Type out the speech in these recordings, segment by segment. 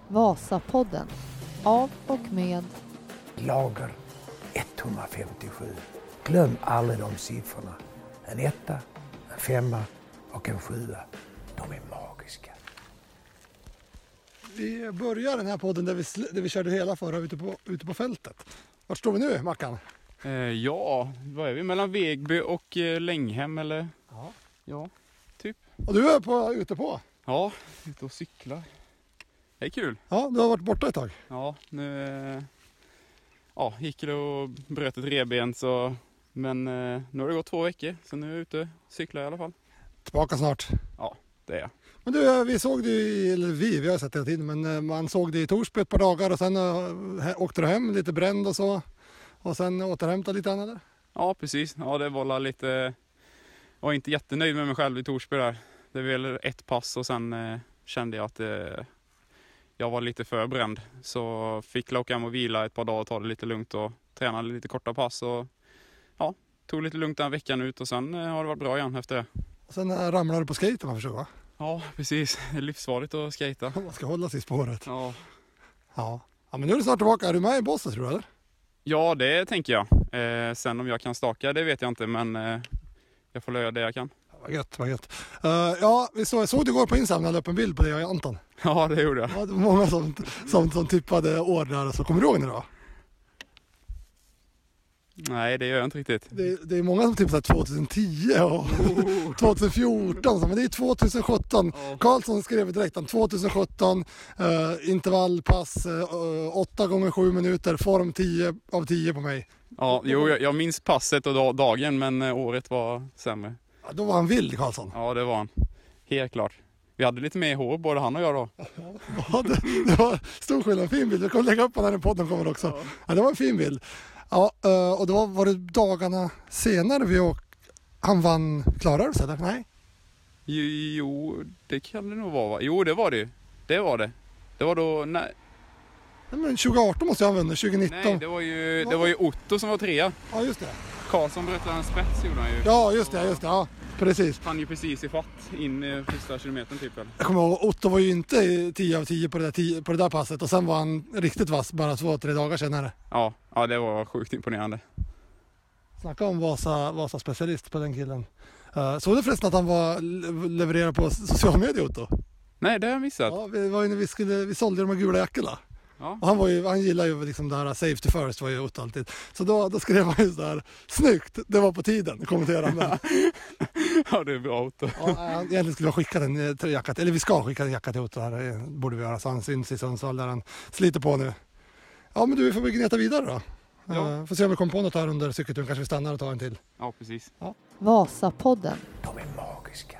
Vasapodden. Av och med Lager 157. Glöm aldrig de siffrorna. En 1, en 5 och en 7. De är magiska. Vi börjar den här podden där vi körde hela förra ute på fältet. Var står vi nu, Mackan? Ja, vad är vi? Mellan Vegby och Länghem eller? Ja, typ. Och du är ute på? Ja, ute och cyklar. Det är kul. Ja, du har varit borta ett tag. Ja, nu gick det och bröt ett revben så... Men nu har det gått 2 veckor så nu är jag ute och cyklar i alla fall. Tillbaka snart. Ja, det är jag. Men du, vi såg dig, eller vi har sett det hela tiden, men man såg dig i Torsby ett par dagar och sen åkte du hem lite bränd och så. Och sen återhämtade lite annat där. Ja, precis. Ja, det var lite... Jag var inte jättenöjd med mig själv i Torsby där. Det var väl ett pass och sen kände jag att jag var lite för bränd. Så fick jag åka hem och vila ett par dagar och ta det lite lugnt och tränade lite korta pass. Och ja, tog lite lugnt den veckan ut och sen har det varit bra igen efter det. Och sen ramlade du på skaten, man förstår, va? Ja, precis. Det är livsfarligt att skata. Man ska hålla sig i spåret. Ja. Ja, men nu är du snart tillbaka. Är du med i Bosse, tror du, eller? Ja, det tänker jag. Sen om jag kan staka, det vet jag inte, men jag får löja det jag kan. Vad gött. Ja, vi såg du igår på Instagram upp en bild på dig och Anton. Ja, det gjorde jag. Ja, det var många som tippade år där, så kommer du ihåg det då? Nej, det gör jag inte riktigt. Det är många som tippar 2010 och 2014, men det är 2017. Karlsson skrev direkt om 2017, intervallpass, 8 gånger 7 minuter, form 10 av 10 på mig. Ja, jo, jag minns passet och dagen, men året var sämre. Ja, då var han vild, Karlsson. Ja, det var han. Helt klart. Vi hade lite mer hår, både han och jag då. Ja, det var stor skillnad, en fin bild. Jag kommer lägga upp den här i podden kommer också. Ja, det var en fin bild. Ja, och då var det dagarna senare han vann. Klarade du sig eller? Nej? Jo, det kan det nog vara, va? Jo, det var det. Det var det. Det var då, nej. Men 2018 måste jag ha vunnit, 2019. Nej, det var ju Otto som var 3. Ja, just det. Karlsson bröt en spets, gjorde han ju. Ja, just det. Ja, precis. Han ju precis i fatt in i första kilometern typ. Eller? Jag kommer ihåg, Otto var ju inte 10 av 10 på det där passet. Och sen var han riktigt vass bara 2-3 dagar senare. Ja, det var sjukt imponerande. Snacka om Vasa specialist på den killen. Såg du förresten att han levererade på sociala medier, Otto? Nej, det har jag missat. Ja, vi sålde de här gula jackorna. Ja. Och han gillar ju liksom det här safety first, var ju Otto alltid. Så då skrev han ju så där, snyggt, det var på tiden, kommenterade han med. Ja, det är bra, Otto. Ja, egentligen skulle vi ha skickat en jacka, eller vi ska skicka en jacka till Otto här, borde vi göra, så han syns i Sundsvall där han sliter på nu. Ja, men vi får väl gneta vidare då. Ja. Får se om vi kommer på något här under cykelturen, kanske vi stannar och tar en till. Ja, precis. Ja. Vasapodden. De är magiska.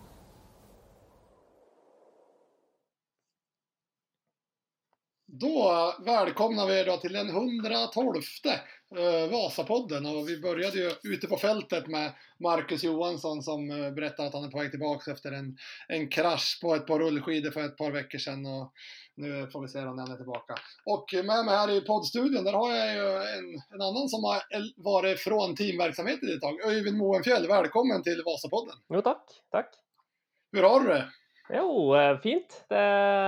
Då välkomnar vi då till den 112 Vasapodden, och vi började ju ute på fältet med Marcus Johansson som berättade att han är på väg tillbaka efter en krasch på ett par rullskidor för ett par veckor sedan, och nu får vi se om han är tillbaka. Och med mig här i poddstudion, där har jag ju en annan som har varit från teamverksamheten ett tag, Öyvind Moenfjäll. Välkommen till Vasapodden. Jo, tack. Hur har du det? Jo, fint. Vi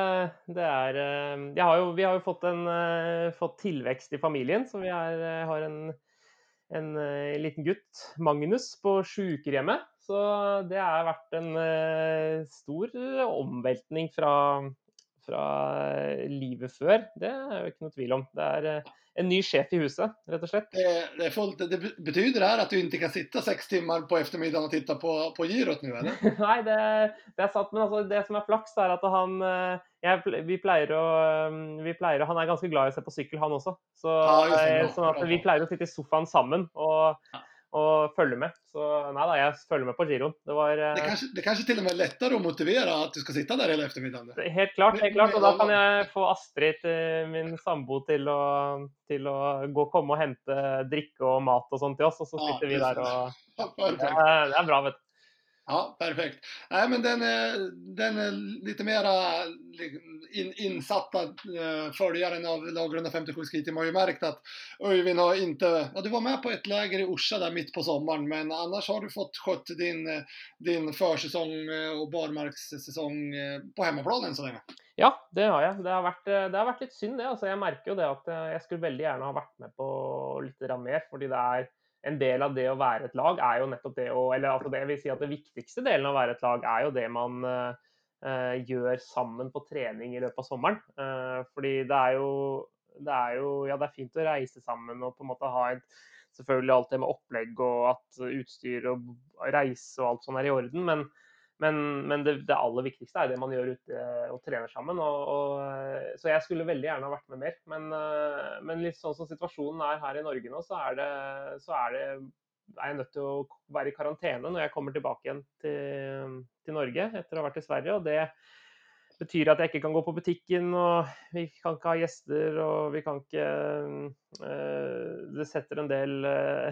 har ju fått tillväxt i familjen, så vi har en liten gutt, Magnus, på sjukhjemmet. Så det har varit en stor omveltning fra livet før. Det är jo ikke noe tvil om. Det är en ny chef i huset, rätt och slett. Det betyder det här att du inte kan sitta 6 timmar på eftermiddagen och titta på girot nu, eller? Nej, det är sant, men alltså det som är flax är att vi pleier han är ganska glad i att se på cykel, han också. Så sånn at vi pleier å sitte i sofaen sammen och följa med. Så nej då, jag följer med på giron. Det kanske till och med är lättare att motivera att du ska sitta där hela eftermiddagen. Helt klart. Och då kan jag få Astrid, min sambo, till att komma och hämta dricka och mat och sånt till oss, och så sitter vi där och det är bra, vet du. Ja, perfekt. Nej, men den är lite mera insatta följaren av lag 157 Ski-team har ju märkt att Öyvind har inte... Ja, du var med på ett läger i Orsa där mitt på sommaren, men annars har du fått skött din försäsong och barmarkssäsong på hemmaplanen så länge. Ja, det har jeg. Det har vært litt synd det. Altså, jeg merker jo det at jeg skulle veldig gjerne ha vært med på litt grann mer, fordi det er en del av det å være et lag er jo nettopp det å eller altså det vil si at det viktigste delen av å være et lag er jo det man gjør sammen på trening i løpet av sommeren. Fordi det er jo ja, det er fint å reise sammen og på en måte ha selvfølgelig alt det med opplegg og at utstyr og reise og alt sånt er i orden, men det aller viktigste er det man gjør ute og trener sammen. Så jeg skulle veldig gjerne ha vært med mer. Men litt sånn som situasjonen er her i Norge nå, er jeg nødt til å være i karantene når jeg kommer tilbake igjen til Norge etter å ha vært i Sverige. Og det betyr at jeg ikke kan gå på butikken, og vi kan ikke ha gjester, og vi kan ikke Det setter en del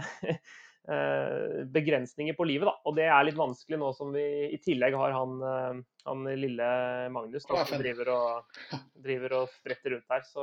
begrensninger på livet, da. Og det er litt vanskelig nå som vi i tillegg har han lille Magnus da, som driver og spretter rundt her.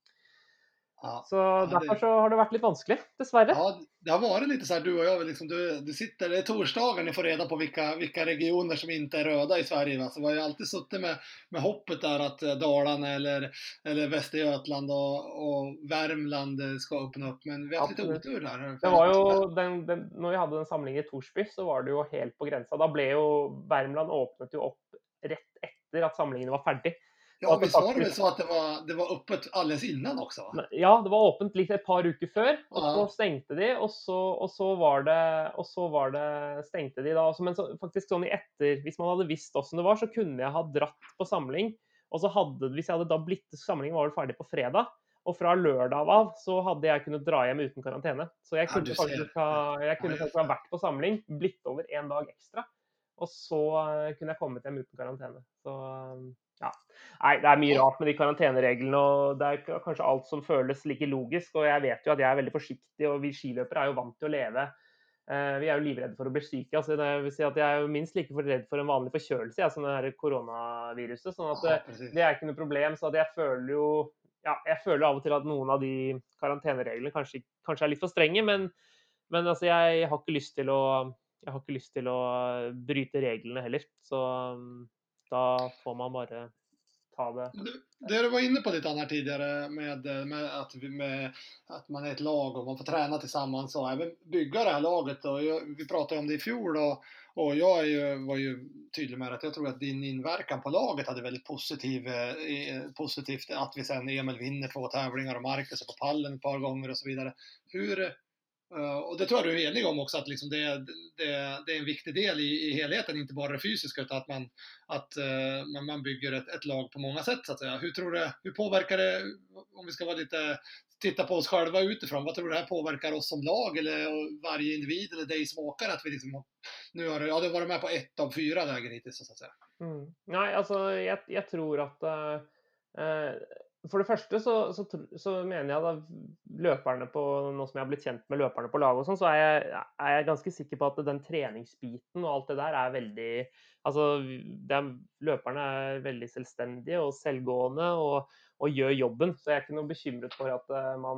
Så derfor så har det vært litt vanskelig, dessverre. Ja, det har varit lite så här, du och jag, liksom, du sitter, det är torsdagen, ni får reda på vilka regioner som inte är röda i Sverige. Va? Så vi har ju alltid suttit med hoppet där att Dalarna eller Västergötland och Värmland ska öppna upp. Men vi har haft lite otur där. Det var jo, når vi hadde den samlingen i Torsby, så var det jo helt på grensa. Da ble jo Värmland åpnet jo opp rett etter at samlingen var ferdig. Ja, visst var det väl så att det var öppet alldeles innan också, va? Ja, det var åpent litt et par uker før, og så stengte de, og så var det stengte de da. Men så, faktisk sånn hvis man hadde visst hvordan det var, så kunne jeg ha dratt på samling, og så hvis jeg hadde da samlingen var ferdig på fredag, og fra lørdag av så hadde jeg kunnet dra hjem uten karantene. Så jeg kunne faktisk ha vært på samling, blitt over en dag ekstra, og så kunne jeg kommet hjem uten karantene. Så ja. Nei, det er mye rart med de karantenereglene, og det er kanskje alt som føles like logisk, og jeg vet jo at jeg er veldig forsiktig, og vi skiløpere er jo vant til å leve. Vi er jo livredde for å bli syke, altså det vil si at jeg er jo minst like redd for en vanlig forkjølelse, som det her koronaviruset, sånn at det er ikke noe problem, så at jeg føler av og til at noen av de karantenereglene kanskje er litt for strenge, men altså jeg har ikke lyst til å bryte reglene heller, så da får man bare ta det. Det du var inne på lite grann här tidigare med att man är ett lag och man får träna tillsammans och även bygga det här laget. Och vi pratade om det i fjol och jag var ju tydlig med att jag tror att din inverkan på laget hade väldigt positivt att vi sen Emil vinner 2 tävlingar och Marcus är på pallen ett par gånger och så vidare. Och det tror jag du är enig om också, att liksom det är en viktig del i helheten, inte bara det fysiska, utan att man bygger ett lag på många sätt, så att säga. Hur påverkar det, om vi ska vara titta på oss själva utifrån, vad tror du det här påverkar oss som lag eller varje individ eller dig som åkare, att vi liksom nu har du varit med på 1 av 4 läger hittills, så att säga. Nei, altså jeg tror at for det første så mener jeg da løperne på, nå som jeg har blitt kjent med løperne på laget og sånn, så er jeg ganske sikker på at den treningsbiten og alt det der er veldig, altså løperne er veldig selvstendige og selvgående og gjør jobben, så jeg er ikke noe bekymret for at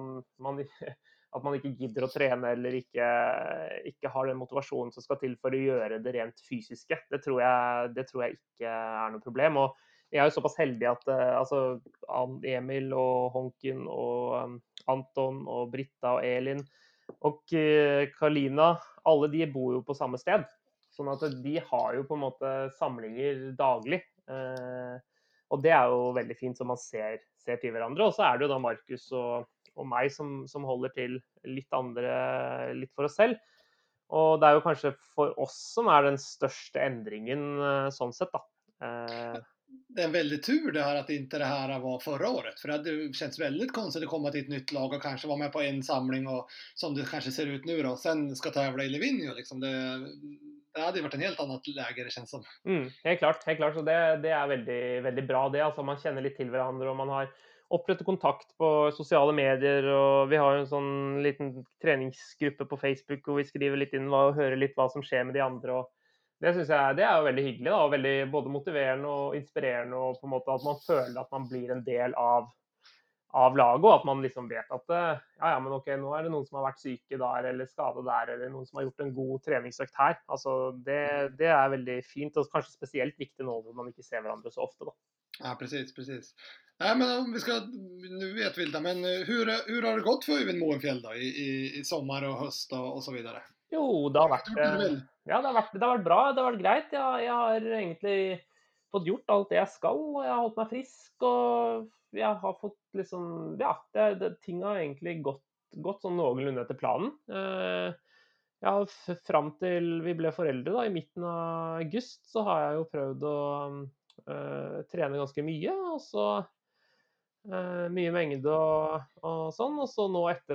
man ikke gidder å trene eller ikke har den motivasjonen som skal til for å gjøre det rent fysiske. Det tror jeg ikke er noe problem, og jeg er jo såpass heldig at Emil og Honken og Anton og Britta og Elin og Karolina, alle de bor jo på samme sted. Sånn at de har jo på en måte samlinger daglig. Og det er jo veldig fint, så man ser til hverandre. Og så er det jo da Markus og meg som holder til litt for oss selv. Og det er jo kanskje for oss som er den største endringen sånn sett da. Det är en väldigt tur det här att inte det här var förra året, för det hade känts väldigt konstigt att komma till ett nytt lag och kanske vara med på en samling och som det kanske ser ut nu då, sen ska tävla i Livigno liksom. Det hade ju varit en helt annat läge, det känns som. Helt klart, så det är väldigt, väldigt bra det, alltså man känner lite till varandra och man har opprettet kontakt på sosiale medier, og vi har jo en sånn liten treningsgruppe på Facebook hvor vi skriver litt inn og hører litt hva som skjer med de andre, og det synes jeg det er jo veldig hyggelig da, og veldig både motiverende og inspirerende, og på en måte at man føler at man blir en del av av laget, og at man liksom vet at ja, men ok, nå er det noen som har vært syke der, eller skadet der, eller noen som har gjort en god treningsøkt her. Altså, det er veldig fint, og kanskje spesielt viktig nå hvor man ikke ser hverandre så ofte, da. Ja, precis. Nej, men om vi ska, nu vet vi inte, men hur har det gått för Øyvind Moenfjell då i sommar och höst och så vidare? Jo, det har vært, ja, det har vært bra, det har vært greit. Jeg har egentlig fått gjort alt det jeg skal, og jeg har holdt meg frisk, og jeg har fått liksom, ja, ting har egentlig gått sånn noenlunde etter planen. Ja, frem til vi ble foreldre da, i midten av august, så har jeg jo prøvd å trene ganske mye, og så mye mengde og sånn, og så nå etter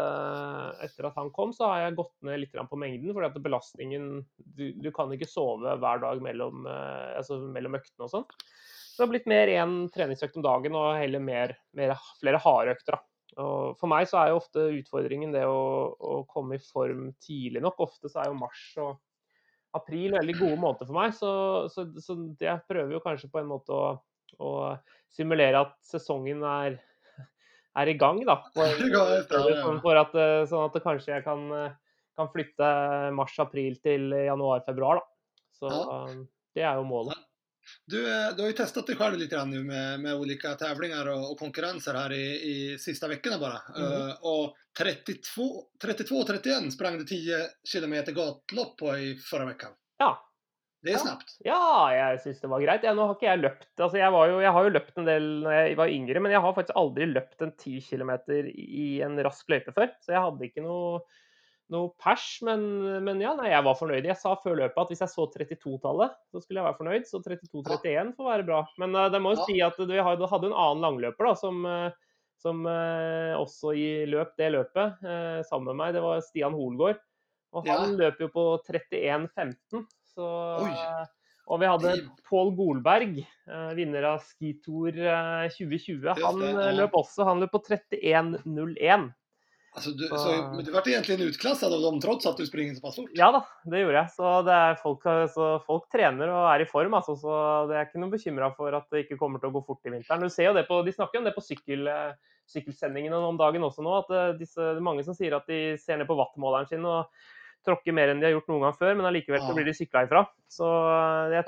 at han kom, så har jeg gått ned litt på mengden, fordi at belastningen, du kan ikke sove hver dag mellom øktene og sånn. Så det har blitt mer en treningsøkt om dagen, og heller flere harde økter da. Og for meg så er jo ofte utfordringen det å komme i form tidlig nok. Ofte så er jo mars og april veldig gode måneder for meg, så jeg prøver jo kanskje på en måte å simulere at sesongen er i gang da, for at, sånn at kanskje jeg kan flytte mars-april til januar-februar da. Så det er jo målet. Du har ju testat dig själv lite grann nu med olika tävlingar och konkurrenser här i sista veckorna bara. Och 32-31 sprang du 10 kilometer gatlopp på i förra veckan. Ja. Det är snabbt. Ja, jeg synes det var greit. Nå har ikke jeg løpt. Altså, jeg har jo løpt en del når jeg var yngre, men jeg har faktisk aldri løpt en 10 kilometer i en rask løype før. Så jeg hadde ikke noe pers, men ja, nei, jeg var fornøyd. Jeg sa før løpet at hvis jeg så 32-tallet, så skulle jeg være fornøyd, så 32-31 får være bra. Men det må jo si at vi hadde en annen langløper da, som også løp det løpet sammen med meg. Det var Stian Holgaard, og han løper jo på 31-15, så... Og vi hadde Pål Golberg, vinner av Skitour 2020. Han løp på 31-01. Altså, men du ble egentlig utklasset av dem trots at du springer så pass fort? Ja da, det gjorde jeg. Så det er folk trener og er i form, altså, så det er ikke noe bekymret for at det ikke kommer til å gå fort i vinteren. Du ser jo det de snakker om det på sykkelsendingene om dagen også nå, at det er mange som sier at de ser ned på wattmåleren sin og tråkker mer enn de har gjort noen gang før, men allikevel så blir de syklet ifra. Så jeg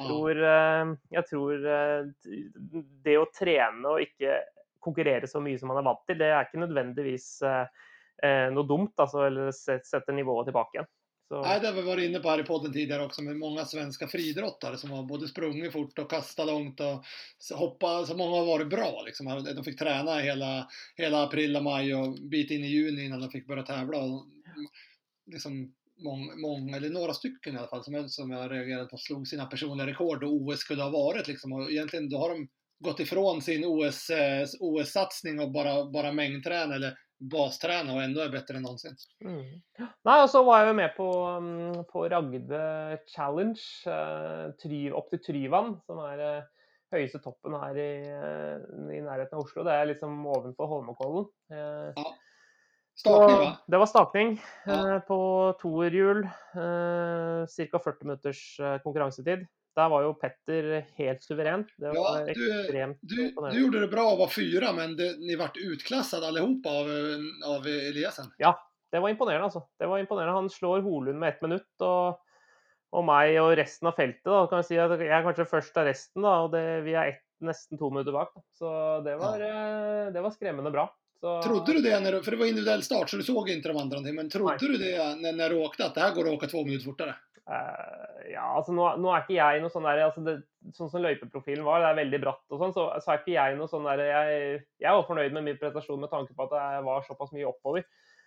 tror det å trene og ikke konkurrere så mye som man er vant til, det er ikke nødvendigvis noe dumt, alltså, eller sette nivået tilbake igjen. Så. Nej, det har vi varit inne på här i podden tidigare också med många svenska friidrottare som har både sprungit fort och kastat långt och hoppat, så många har varit bra liksom. De fick träna hela april och maj och bit in i juni innan de fick börja tävla och liksom många eller några stycken i alla fall som jag reagerat på slog sina personliga rekord och OS skulle ha varit liksom, och egentligen då har de gått ifrån sin OS-satsning och bara mängdträna eller basträna och ändå är bättre än någonsin. Nej, och så var jag ju med på Ragde Challenge upp till Tryvann som är høyeste toppen her i nærheten av Oslo. Det er liksom ovenfor Holmenkollen. Ja. Stakning, va? Det var stakning på toerhjul, cirka 40 minutters konkurransetid. Der var jo Petter helt suverent. Det var extremt du gjorde det bra å være 4, men ni ble utklasset allihopa av Eliassen. Ja, det var imponerende altså. Det var imponerende. Han slår Holund med 1 minutt, og meg og resten av feltet da, kan jeg si at jeg er kanskje først av resten da, og vi er nesten 2 minutter bak da. Så det var skremmende bra. Så... Trodde du det, för det var individuell start så du såg inte de andra, men trodde du det när du åkte att det här går att åka 2 minutter fortere? Ja, altså nå er ikke jeg noe sånn der, altså sånn som løypeprofilen var, det er veldig bratt og sånn, så er ikke jeg noe sånn der, jeg var fornøyd med min prestasjon med tanke på at jeg var såpass mye oppover,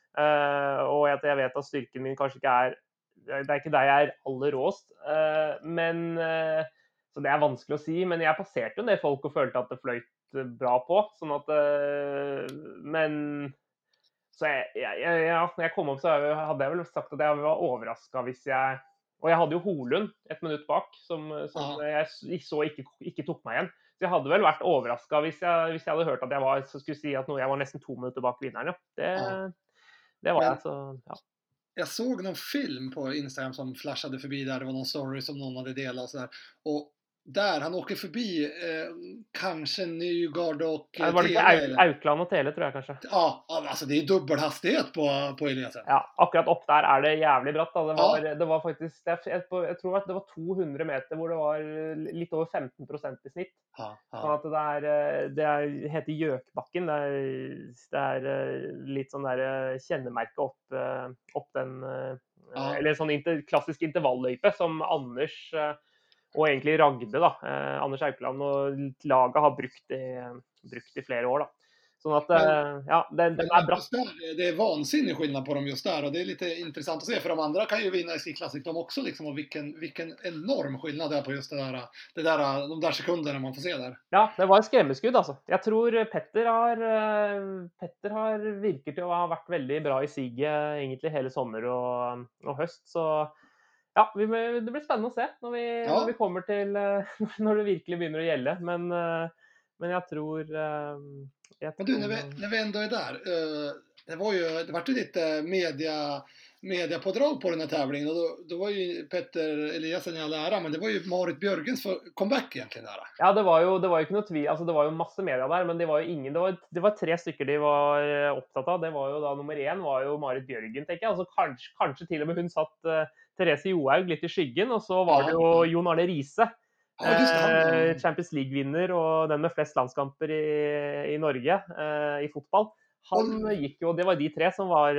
og at jeg vet at styrken min kanskje ikke det er ikke der jeg er aller råst, men, så det er vanskelig å si, men jeg passerte jo en del folk og følte at det fløyt bra på, sånn at, men... Så når jeg kom opp så hadde jeg vel sagt at jeg var overrasket hvis jeg... Og jeg hadde jo Holund 1 minutt bak, som jeg så ikke tok meg igjen. Så jeg hadde vel vært overrasket hvis jeg hadde hørt at jeg skulle si at jeg var nesten 2 minutter bak vinneren. Ja. Det var jeg, så ja. Jag såg någon film på Instagram som flashade förbi där. Det var någon story som någon hade delat och så där. Och där, han åker förbi kanske Nygård och Var det Tele, ikke eller? Aukland og Tele, tror jeg kanskje. Ja, alltså det är dubbel hastighet på Eliasen. Ja, akkurat opp der er det jævlig bratt. Da. Ja. Det var faktisk, jeg tror at det var 200 meter hvor det var litt over 15% i snitt. Ja, Sånn ja. at det heter Gjøkbakken. Det er litt sånn der kjennemerke opp den, Ja. eller sånn klassisk intervalløype som Anders og egentlig Ragde, da, Anders Aukland og laget har brukt i flere år, da. Sånn at, ja, den er Men bratt. just där, det är vansinnig skillnad på dem just där, och det är lite intressant att se, för de andra kan ju vinna i Ski Classic de också liksom, och vilken enorm skillnad det är på just de där sekunderna man får se där. Ja, det var et skremmeskudd, altså. Jeg tror Petter har virker til å ha vært veldig bra i siget egentlig hele sommer og høst, så ja, det blir spennende å se når vi kommer til når det virkelig begynner å gjelde, men jeg tror Men du, när vi ändå är där, det var ju lite mediapådrag på den här tävlingen, och då var ju Petter Eliasen i all ära, men det var ju Marit Bjørgens comeback egentligen där. Ja, det var jo ikke noe tvil, altså det var jo masse media der, men det var jo ingen, det var 3 stykker de var opptatt av. Det var jo da, nummer 1 var jo Marit Bjørgen, tenker jeg, altså kanskje til og med hun satt Therese Johaug litt i skyggen, og så var det jo Jon Arne Riise, Champions League-vinner og den med flest landskamper i Norge i fotball. Han gikk jo, det var de 3 som var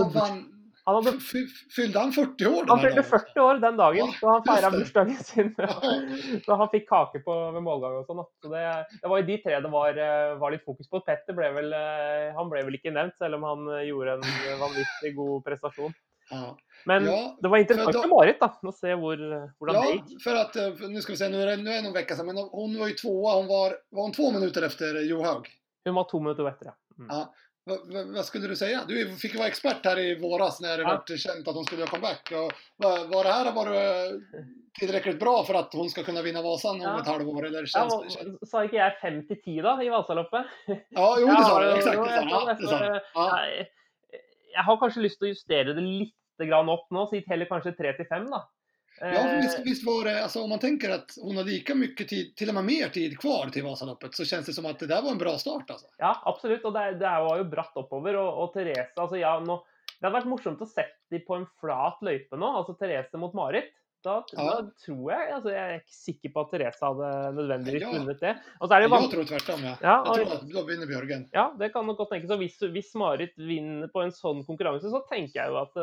Fyllde han 40 år? Han fyllde 40 år den dagen, så han feiret bursdagen sin. Så han fikk kake ved målgang og sånn. Så det var jo de 3 det var litt fokus på. Petter ble vel ikke nevnt, selv om han gjorde en vanvittig god prestasjon. Ja. Men det var interessant med Marit da, å se hvordan det gikk. För att, nu ska vi se, nu är det någon vecka sedan, men hon var ju tvåa, var hon 2 minuter efter Johaug? Hun var 2 minuter efter, ja. Ja. Vad skulle du säga? Du fick ju vara expert här i våras när det var känt att hon skulle göra comeback. Var det här tillräckligt bra för att hon ska kunna vinna Vasan om ett halvår? Eller sa ikke jeg 5-10 da, i Vasaloppet? Ja, jo, det sa du. Exakt. Jeg har kanskje lyst til å justere det litt grann opp nå, så heller kanskje 3-5 da. Ja, visst var det, alltså, om man tänker att hon har lika mycket tid, till och med mer tid kvar till Vasaloppet, så känns det som att det där var en bra start alltså. Ja, absolutt, og det var jo bratt oppover, og Therese, altså ja, det hadde vært morsomt å sette de på en flat løype nå, altså Therese mot Marit. Da tror jeg, altså jeg er ikke sikker på at Therese hadde nødvendigvis vunnet det. Og så det jeg tror tvärtom, ja. Jeg tror at da vinner Bjørgen. Ja, det kan nok godt tenkes, og hvis Marit vinner på en sånn konkurranse, så tenker jeg jo at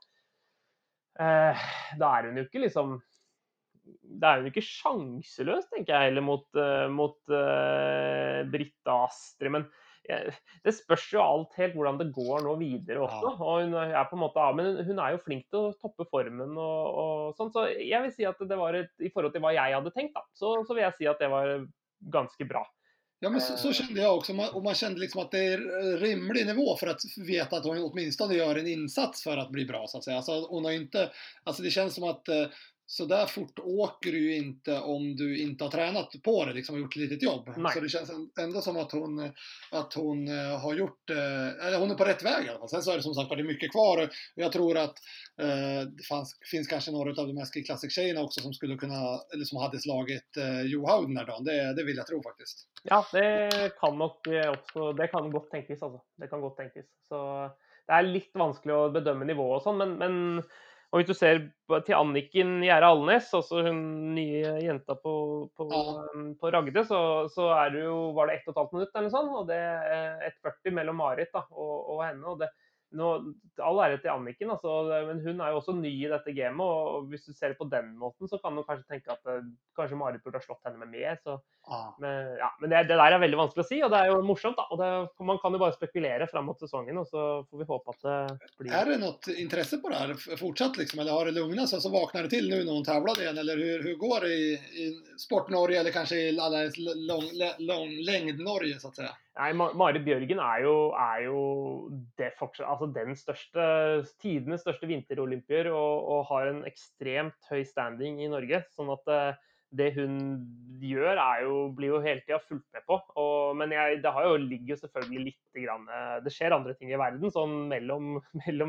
da hun jo ikke liksom, da hun ikke sjanseløs, tenker jeg, heller mot Britta Astrid, men det spørs jo alt helt hvordan det går nå videre også, og hun på en måte men hun jo flink til å toppe formen og sånn, så jeg vil si at det var i forhold til hva jeg hadde tenkt da, så vil jeg si at det var ganske bra. Ja, men så kände jag också, och man kände liksom att det är rimlig nivå för att veta att hon åtminstone gör en insats för att bli bra, så att säga. Alltså, hon har inte, alltså det känns som att så där fort åker du ju inte om du inte har tränat på det liksom, och gjort ett litet jobb. Nej. Så det känns ändå som att hon har gjort, hon är på rätt väg i alla fall. Sen så är det som sagt att det är mycket kvar, och jag tror att det finns kanske några av de här Ski Classic-tjejerna också som skulle kunna, eller som hade slagit Johaug den här dagen. Det vill jag tro faktiskt. Ja, det kan nok også, det kan godt tenkes altså. Det kan godt tenkes. Så det litt vanskelig å bedømme nivået og sånn, men og hvis du ser til Anniken Gjære Alnes, også hun nye jenta på Ragde, så det jo, var det 1,5 minutt eller sånn, og det 1,40 mellom Marit da, og henne, og det all ære til Anniken, altså, men hun jo også ny i dette gamet, og hvis du ser det på den måten, så kan du kanskje tenke at kanskje Marit burde ha slått henne med mer, så, men det der veldig vanskelig å si, og det jo morsomt da, og man kan jo bare spekulere frem mot sesongen, og så får vi håpe at det blir... Det något intresse på det här fortsatt liksom, eller har det lugnat sig, så vaknar det till nu när hon tävlar igen, eller hur går det i Sport Norge, eller kanske i alla längd Norge, så att säga? Nei, Marit Bjørgen jo det fortsatt, altså den tidenes største vinterolympier, og har en ekstremt høy standing i Norge, sånn at det hun gjør blir jo hele tiden fulgt med på, men det har jo ligget selvfølgelig litt grann, det skjer andre ting i verden, sånn mellom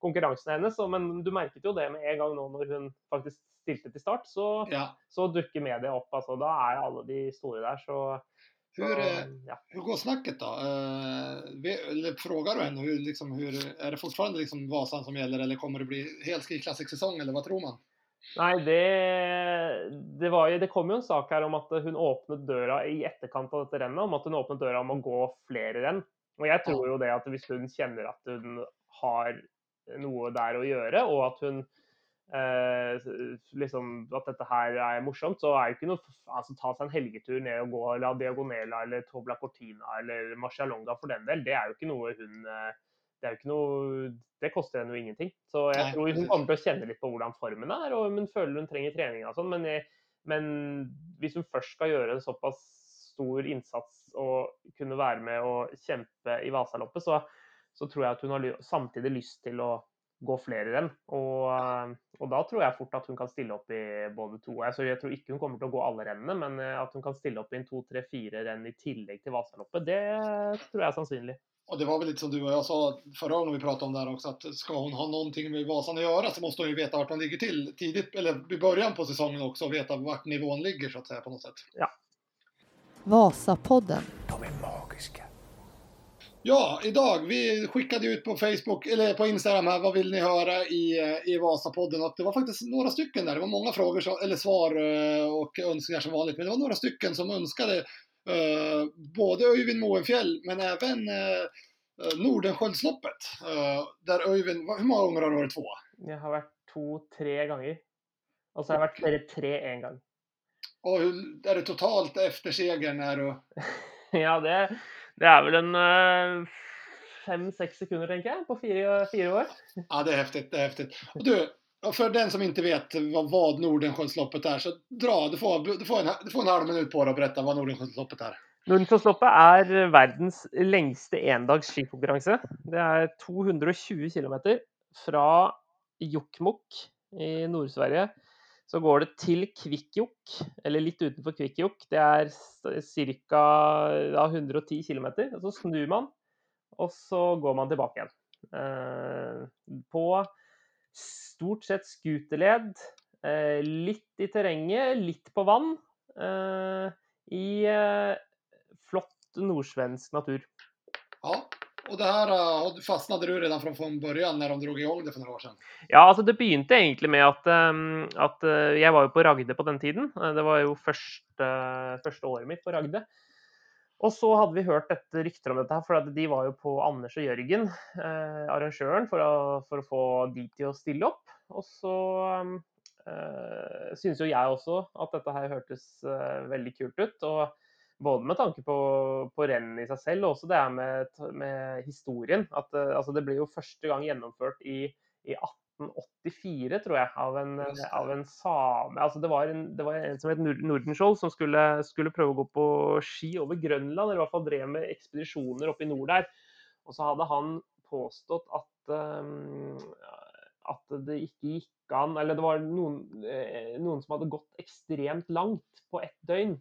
konkurransen hennes. Men du merket jo det med en gang nå når hun faktisk stilte til start, så dukker media opp. Altså, da alle de store der, så hur går snacket då? Eller frågar du henne hur är det fortfarande liksom Vasan som gäller eller kommer det bli helski Classic-säsong eller vad tror man? Nei, det kom jo en sak her om at hun åpnet døra i etterkant av dette rennet, om at hun åpnet døra om å gå flere renn. Og jeg tror jo det at hvis hun kjenner at hun har noe der å gjøre, og at hun liksom at dette her morsomt, så jo ikke noe altså ta seg en helgetur ned og gå La Diagonela eller Tobla Cortina eller Marcialonga for den del, det jo ikke noe hun det jo ikke noe det koster henne jo ingenting. Så jeg tror hun kommer til å kjenne litt på hvordan formen og hun føler hun trenger trening og sånn, men hvis hun først skal gjøre en såpass stor innsats og kunne være med og kjempe i Vasaloppet, så tror jeg at hun har samtidig lyst til å gå flere renn, og da tror jeg fort at hun kan stille opp i både to. Så jeg tror ikke hun kommer til å gå alle rennene, men at hun kan stille opp i en 2, 3, 4 renn i tillegg til Vasaloppet, det tror jeg sannsynlig. Och det var väl lite som du och jag sa förra gången vi pratade om det här också, att ska hon ha någonting med Vasan att göra så måste hon ju veta vart hon ligger till tidigt, eller i början på säsongen också, och veta vart nivån ligger så att säga på något sätt. Ja. Vasapodden. De magiska. Ja, idag, vi skickade ut på Facebook, eller på Instagram här, vad vill ni höra i Vasapodden? Och det var faktiskt några stycken där, det var många frågor, eller svar och önskningar som vanligt, men det var några stycken som önskade både Öyvind Moenfjäll men även Nordenskiöldsloppet. Där Öyvind, hur många gånger har du varit 2? Jeg har vært 2-3 ganger. Og så har jeg vært 3 en gang. Och är det totalt efter segern när du... Ja, det vel en 5-6 sekunder, tenker jeg, på 4 år. Ja, det är häftigt, det är häftigt. Och du, för den som inte vet vad Nordenskiöldsloppet är, så dra, du får en halv minut på dig att berätta vad Nordenskiöldsloppet är. Nordenskiöldsloppet verdens lengste endags skikonkurranse. Det 220 kilometer fra Jokkmokk i Nord-Sverige. Så går det til Kvikkjokk, eller litt utenfor Kvikkjokk. Det cirka 110 kilometer. Og så snur man, og så går man tilbake igjen. På stort sett skuterled, litt i terrenget, litt på vann, i flott nordsvensk natur. Ja, och det här fastnade du redan från början när de drog igång det för några år sedan? Ja, altså det begynte egentlig med at jeg var jo på Ragde på den tiden. Det var jo første året mitt på Ragde. Og så hadde vi hørt rykter om dette her, for de var jo på Anders og Jørgen, arrangøren, for å få de til å stille opp. Og så synes jo jeg også at dette her hørtes veldig kult ut, og både med tanke på rennen i seg selv, og også det med historien. Altså det ble jo første gang gjennomført i 1884, tror jeg, av en same. Altså det var en som het Nordenskjold, som skulle prøve å gå på ski over Grønland, eller i hvert fall drev med ekspedisjoner oppe i nord der. Og så hadde han påstått at det ikke gikk an, eller det var noen som hadde gått ekstremt langt på ett døgn.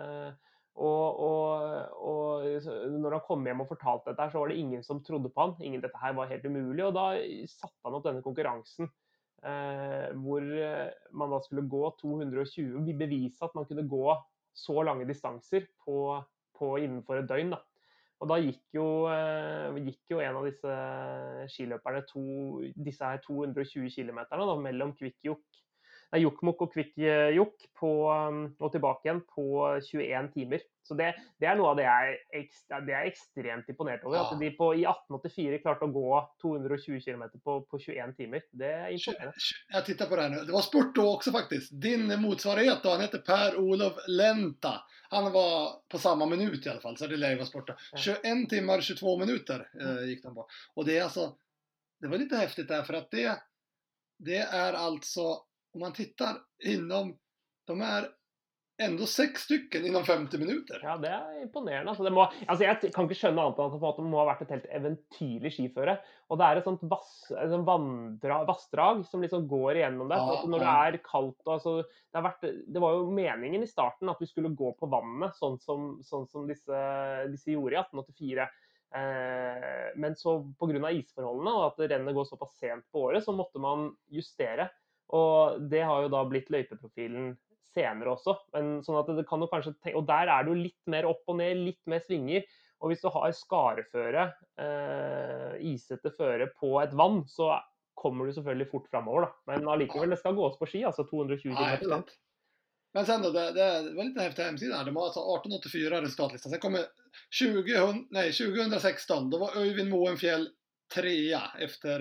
Og når han kom hjem og fortalte dette, så var det ingen som trodde på han. Dette her var helt umulig, og da satte han opp denne konkurransen hvor man da skulle gå 220, vi beviste at man kunne gå så lange distanser innenfor et døgn da. Og da gikk jo en av disse skiløperne disse her 220 kilometerne da, mellom Jokkmokk og Kvikkjokk og tilbake igjen på 21 timer. Så det noe av det jeg ekstremt imponert over, at de i 1884 klarte å gå 220 kilometer på 21 timer. Det imponerende. Jag tittar på det här nu. Det var sport då också faktiskt. Din motsvarighet då, han heter Per-Olof Lenta. Han var på samma minut i alla fall, så det lär ju vara sport då. 21 timmar, 22 minuter gick han på. Och det alltså, det var lite häftigt där, för att det är alltså, om man tittar inom, de ändå 6 stycken inom 50 minuter. Ja, det imponerende. Altså jeg kan ikke skjønne annet enn at det må ha vært et helt eventyrlig skiføre. Og det et sånt vassdrag som liksom går igjennom der. Ja, når det kaldt, altså, det var jo meningen i starten at vi skulle gå på vannet, sånn som disse gjorde i 1884. Men så på grunn av isforholdene og at rennet går såpass sent på året, så måtte man justere. Og det har jo da blitt løypeprofilen senere også. Men sånn at det kan jo kanskje og der er det jo litt mer opp og ned, litt mer svinger. Og hvis du har skareføre, isete føre på et vann, så kommer du selvfølgelig fort fremover da. Men allikevel, det skal gås på ski, altså 220 km langt. Men sen då, det var lite häftigt hemsidan här. De har alltså 1884 resultatlistan. Sen kommer 2016, då var Öyvind Moenfjell 3 efter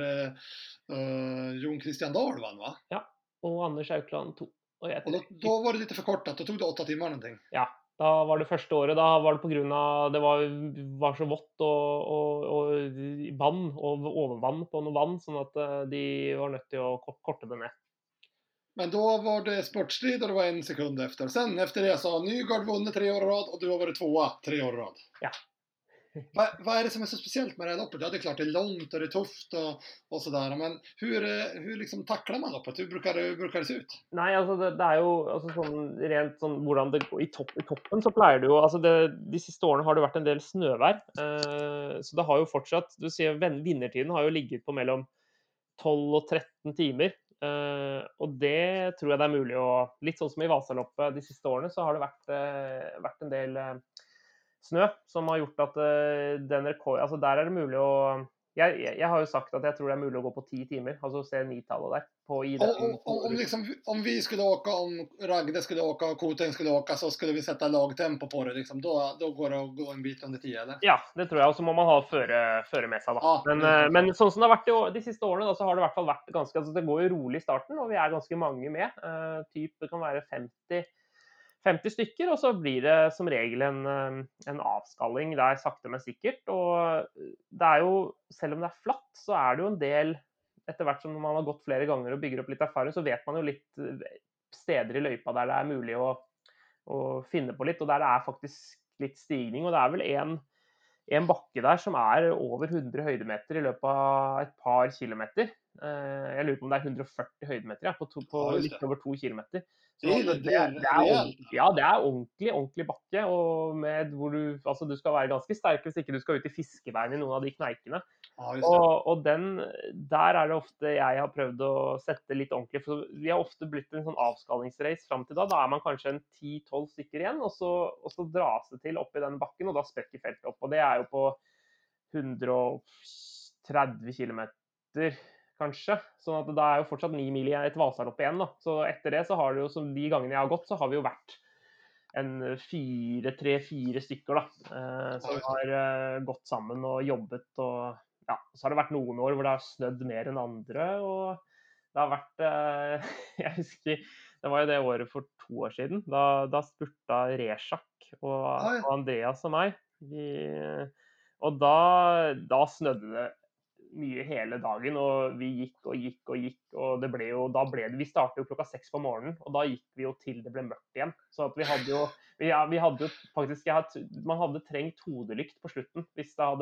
Jon Christian Dahl vann, va? Ja, och Anders Aukland 2. Och då var det lite förkortat, då tog det 8 timmar någonting. Ja, da var det første året, da var det på grunn av, det var så vått og vann, og overvann på noe vann, sånn at de var nødt til å korte det ned. Men då var det sportstrid och det var 1 sekund efter. Sen efter det så har Nygård vunnit 3 år i rad och du har varit 2 3 år i rad. Ja. Vad är det som är så speciellt med det här loppet? Ja, det är klart det är långt och det är tufft och sådär. Men hur liksom tacklar man loppet? Hur brukar det se ut? Nei, altså det er jo altså sånn, rent sånn hvordan det går i toppen, så pleier det jo altså de siste årene har det vært en del snøvær. Så det har jo fortsatt, du sier vinnertiden har jo ligget på mellom 12 og 13 timer. Og det tror jeg det er mulig å, litt sånn som i Vasaloppet de siste årene, så har det vært en del snø som har gjort at den rekord, altså der er det mulig å, jeg har jo sagt at jeg tror det er mulig å gå på 10 timer, altså se 9-tallet der. Om vi skulle åka, om Ragde skulle åka och Koteng skulle åka, så skulle vi sätta lagtempo på det liksom. Då går det att gå en bit under 10, eller? Ja, det tror jeg, og så må man ha føre med seg da. Men sånn som det har vært de siste årene da, så har det i hvert fall vært ganske, altså det går jo rolig i starten, og vi er ganske mange med. Det kan være 50 stykker, og så blir det som regel en avskalling der sakte, men sikkert. Og det er jo, selv om det er flatt, så er det jo en del, etter hvert som man har gått flere ganger og bygger opp litt erfaring, så vet man jo litt steder i løypa der det er mulig å finne på litt, og der det er faktisk litt stigning. Og det er vel en bakke der som er over 100 høydemeter i løpet av et par kilometer. Jeg lurer på om det er 140 høydemeter på litt over 2 kilometer. Det er ordentlig bakke, og med hvor du skal være ganske sterk hvis ikke du skal ut i fiskeveien i noen av de kneikene. Og der er det ofte jeg har prøvd å sette litt ordentlig, for vi har ofte blitt en sånn avskalingsreis frem til da er man kanskje en 10-12 stykker igjen, og så dras det til opp i den bakken, og da sprekker feltet opp, og det er jo på 130 kilometer, kanskje. Sånn at det er jo fortsatt 9 mil i et Vasalopp igjen da. Så etter det så har det jo, som de gangene jeg har gått, så har vi jo vært en 3-4 stykker da, som har gått sammen og jobbet, og ja, så har det vært noen år hvor det har snødd mer enn andre, og det har vært, jeg husker, det var jo det året for 2 år siden, da spurta Reshak og Andreas og meg, og da snødde det mye hele dagen, og vi gikk, og vi startet jo klokka 6 på morgenen, og da gikk vi jo til det ble mørkt igjen. Så at vi hadde jo faktisk, man hadde trengt hodelykt på slutten, hvis det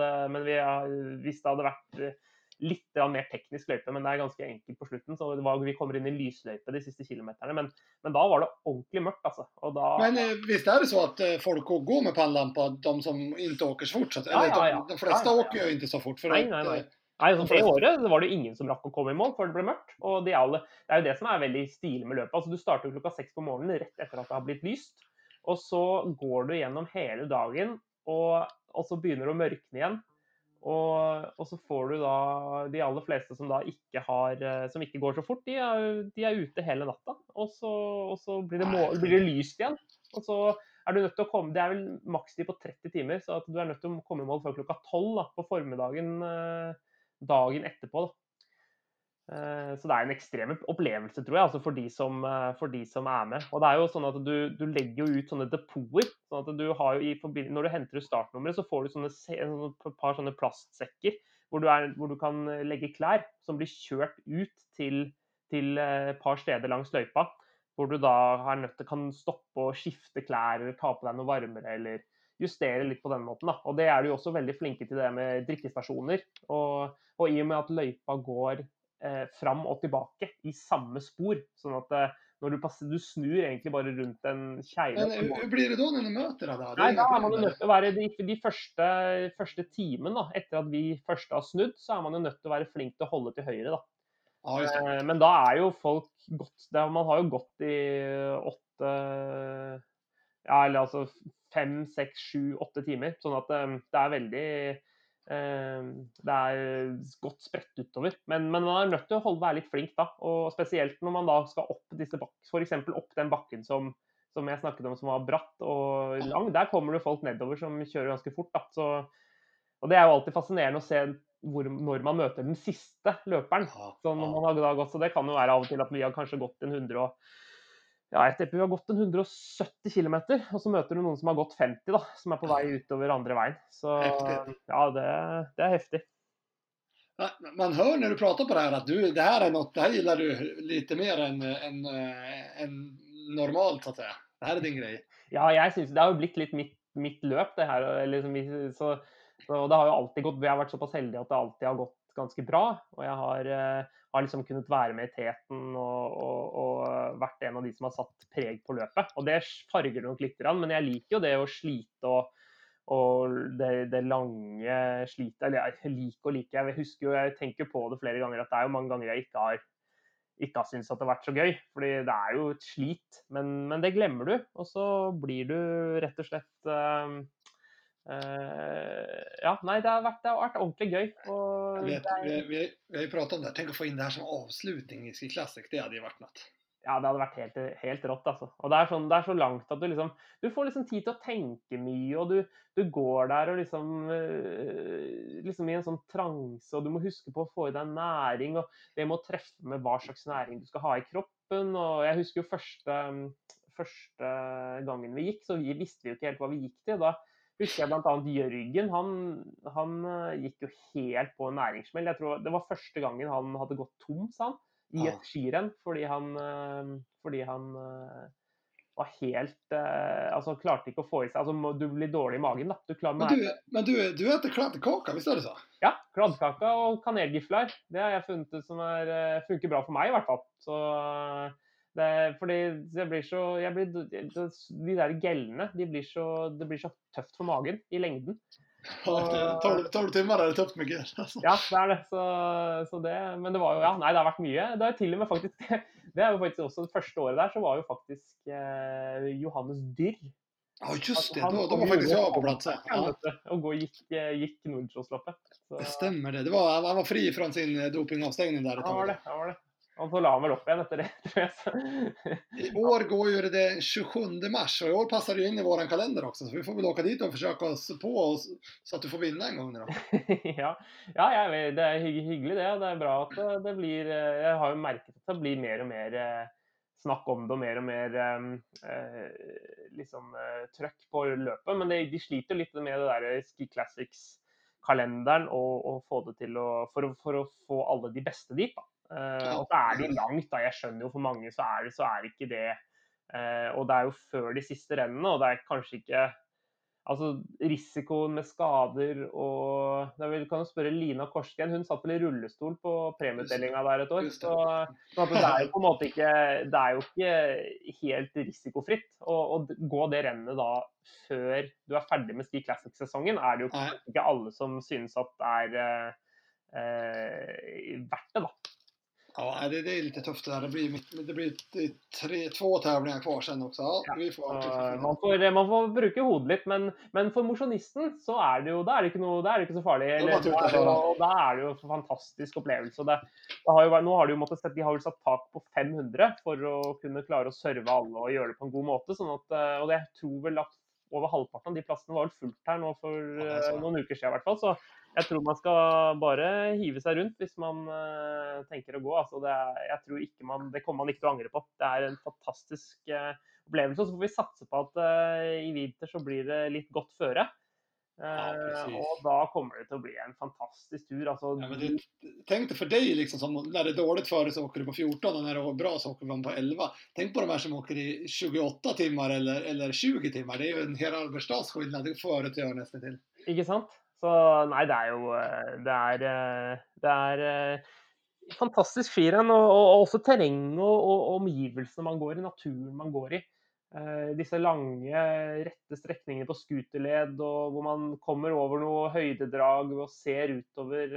hadde vært litt mer teknisk løype, men det er ganske enkelt på slutten, så vi kommer inn i lysløype de siste kilometerne, men da var det ordentlig mørkt, altså. Men visst är det så att folk går med pannlampa, de som inte åker så fort? Eller de flesta åker ju inte så fort. Nei, så det året var det ingen som rakk å komme i mål før det ble mørkt, og det er jo det som er veldig stilig med løpet. Altså, du starter klokka 6 på morgenen rett etter at det har blitt lyst, og så går du gjennom hele dagen, og så begynner det å mørkne igjen, og så får du da de aller fleste som da som ikke går så fort, de er ute hele natta, og så blir det lyst igjen, og så er du nødt til å komme, det er vel makstid på 30 timer, så at du er nødt til å komme i mål før klokka 12 da, på formiddagen, dagen etterpå da. Så det er en ekstrem opplevelse, tror jeg, altså for de som er med. Og det er jo sånn at du legger jo ut sånne depoter, sånn at du har jo når du henter ut startnummeret, så får du et par sånne plastsekker, hvor du kan legge klær, som blir kjørt ut til et par steder langs løypa, hvor du da kan stoppe og skifte klær, eller ta på deg noe varmere, eller justere litt på den måten da. Og det er du jo også veldig flinke til det med drikkestasjoner, og i og med at løypa går fram og tilbake i samme spor, sånn at når du snur egentlig bare rundt en keile. Men hur blir det då när ni möter det da? Det Nei, er da inga er man jo problem, nødt til å være de første timen da, etter at vi først har snudd, så er man jo nødt til å være flink til å holde til høyre da. Ja, just det. Men da er jo folk gått, man har jo gått i 8, ja, eller altså 5, 6, 7, 8 timer, sånn at det er veldig, det er godt spredt utover. Men man er nødt til å være litt flink da, og spesielt når man da skal opp for eksempel opp den bakken som jeg snakket om, som var bratt og lang, der kommer det folk nedover som kjører ganske fort da. Og det er jo alltid fascinerende å se når man møter den siste løperen, så når man har da gått, så det kan jo være av og til at vi har kanskje gått jeg tipper vi har gått 170 kilometer, og så møter du noen som har gått 50 da, som er på vei utover andre veien. Så ja, det er heftig. Man hör när du pratar på det här att det här är något, det här gillar du lite mer än normalt så att säga. Det här är din grej. Ja, jeg synes det har jo blitt litt mitt løp det her, liksom, så det har jo alltid gått, vi har vært såpass heldige at det alltid har gått ganske bra, og jeg har liksom kunnet være med i teten og vært en av de som har satt preg på løpet, og det farger nok litt, men jeg liker jo det å slite og det lange slite, eller jeg husker jo, jeg tenker på det flere ganger, at det er jo mange ganger jeg ikke har syntes at det har vært så gøy, fordi det er jo et slit, men det glemmer du, og så blir du rett og slett ja, nei, det har vært ordentlig gøy. Og vi har jo pratet om det. Tenk å få inn det her som avslutning i Ski Classic, det hadde jo vært natt. Ja, det hadde vært helt rått, altså. Og det er så langt at du får liksom tid til å tenke mye, og du går der og liksom i en sånn transe, og du må huske på å få i deg næring, og det må treffe med hva slags næring du skal ha i kroppen, og jeg husker jo første gangen vi gikk, så visste vi jo ikke helt hva vi gikk til, da husker jeg blant annet Jørgen, han gikk jo helt på en næringssmell. Jeg tror det var første gangen han hadde gått tom, sa han, i et skirenn, fordi han var helt, altså klarte ikke å få i seg, altså du blir dårlig i magen da. Men du heter kladdkaka, visst er det så? Ja, kladdkaka og kanelgifler, det har jeg funnet ut som funker bra for meg i hvert fall. Så fordi de der gellene, det blir så tøft for magen i lengden. 12 timer er det tøft med gel. Altså. Ja, det er det. Så det, men det var jo, nei, det har vært mye. Det er til og med faktisk, det er jo faktisk også det første året der, så var jo faktisk Johannes Dyrr. Ja, just det. Da var faktisk jeg på plass. Og gikk Nordsjøsloppet. Det stemmer det. Han var fri fra sin dopingavstengning der. Ja, var det. Og så la han vel opp igjen etter det, tror jeg. I år går jo det 27. mars, og i år passer det jo inn i vår kalender også, så vi får vel åka dit og forsøke oss på så at du får vinne en gang. Ja, det er hyggelig det, og det er bra at det blir, jeg har jo merket at det blir mer og mer snakk om det, og mer liksom trøkk på løpet, men de sliter litt med det der Ski Classics-kalenderen, og få det til for å få alle de beste dit da. Og så er de langt da, jeg skjønner jo for mange så er ikke det, og det er jo før de siste rennene, og det er kanskje ikke, altså risikoen med skader, og du kan jo spørre Lina Korsgren, hun satt vel i rullestol på premieutdelingen der et år, så det er jo på en måte ikke, det er jo ikke helt risikofritt, og gå det rennet da før du er ferdig med Ski Classic-sesongen, er det jo ikke alle som synes at det verdt det da. Ja, det är lite tufft det där. Det blir 2 tävlingar kvar sen också. Ja, vi får man får bruke hodet litt, men for mosjonisten så er det jo, da er det ikke så farlig. Og da er det jo en fantastisk opplevelse. Nå har de jo måttet de har jo satt tak på 500 for å kunne klare å serve alle og gjøre det på en god måte. Sånn at, og jeg tror vel at over halvparten av de plassene var fullt her nå for noen uker siden i hvert fall, så jeg tror man skal bare hive seg rundt hvis man tenker å gå. Altså jeg tror ikke det kommer man ikke til å angre på. Det er en fantastisk opplevelse, så får vi satse på at i vinter så blir det litt godt føre. Og da kommer det til å bli en fantastisk tur. Altså, tänk dig för dig liksom, som när det är dåligt före så åker du på 14 och när det är bra så åker man på 11. Tänk på de här som åker i 28 timmar eller 20 timmar. Det är ju en hel arbetsdagsskillnad före till nästan till. Ikke sant? Så nei, det er fantastisk skirenn, og også terreng og omgivelsene man går i, naturen man går i. Disse lange, rette strekningene på skuterled, og hvor man kommer over noe høydedrag og ser utover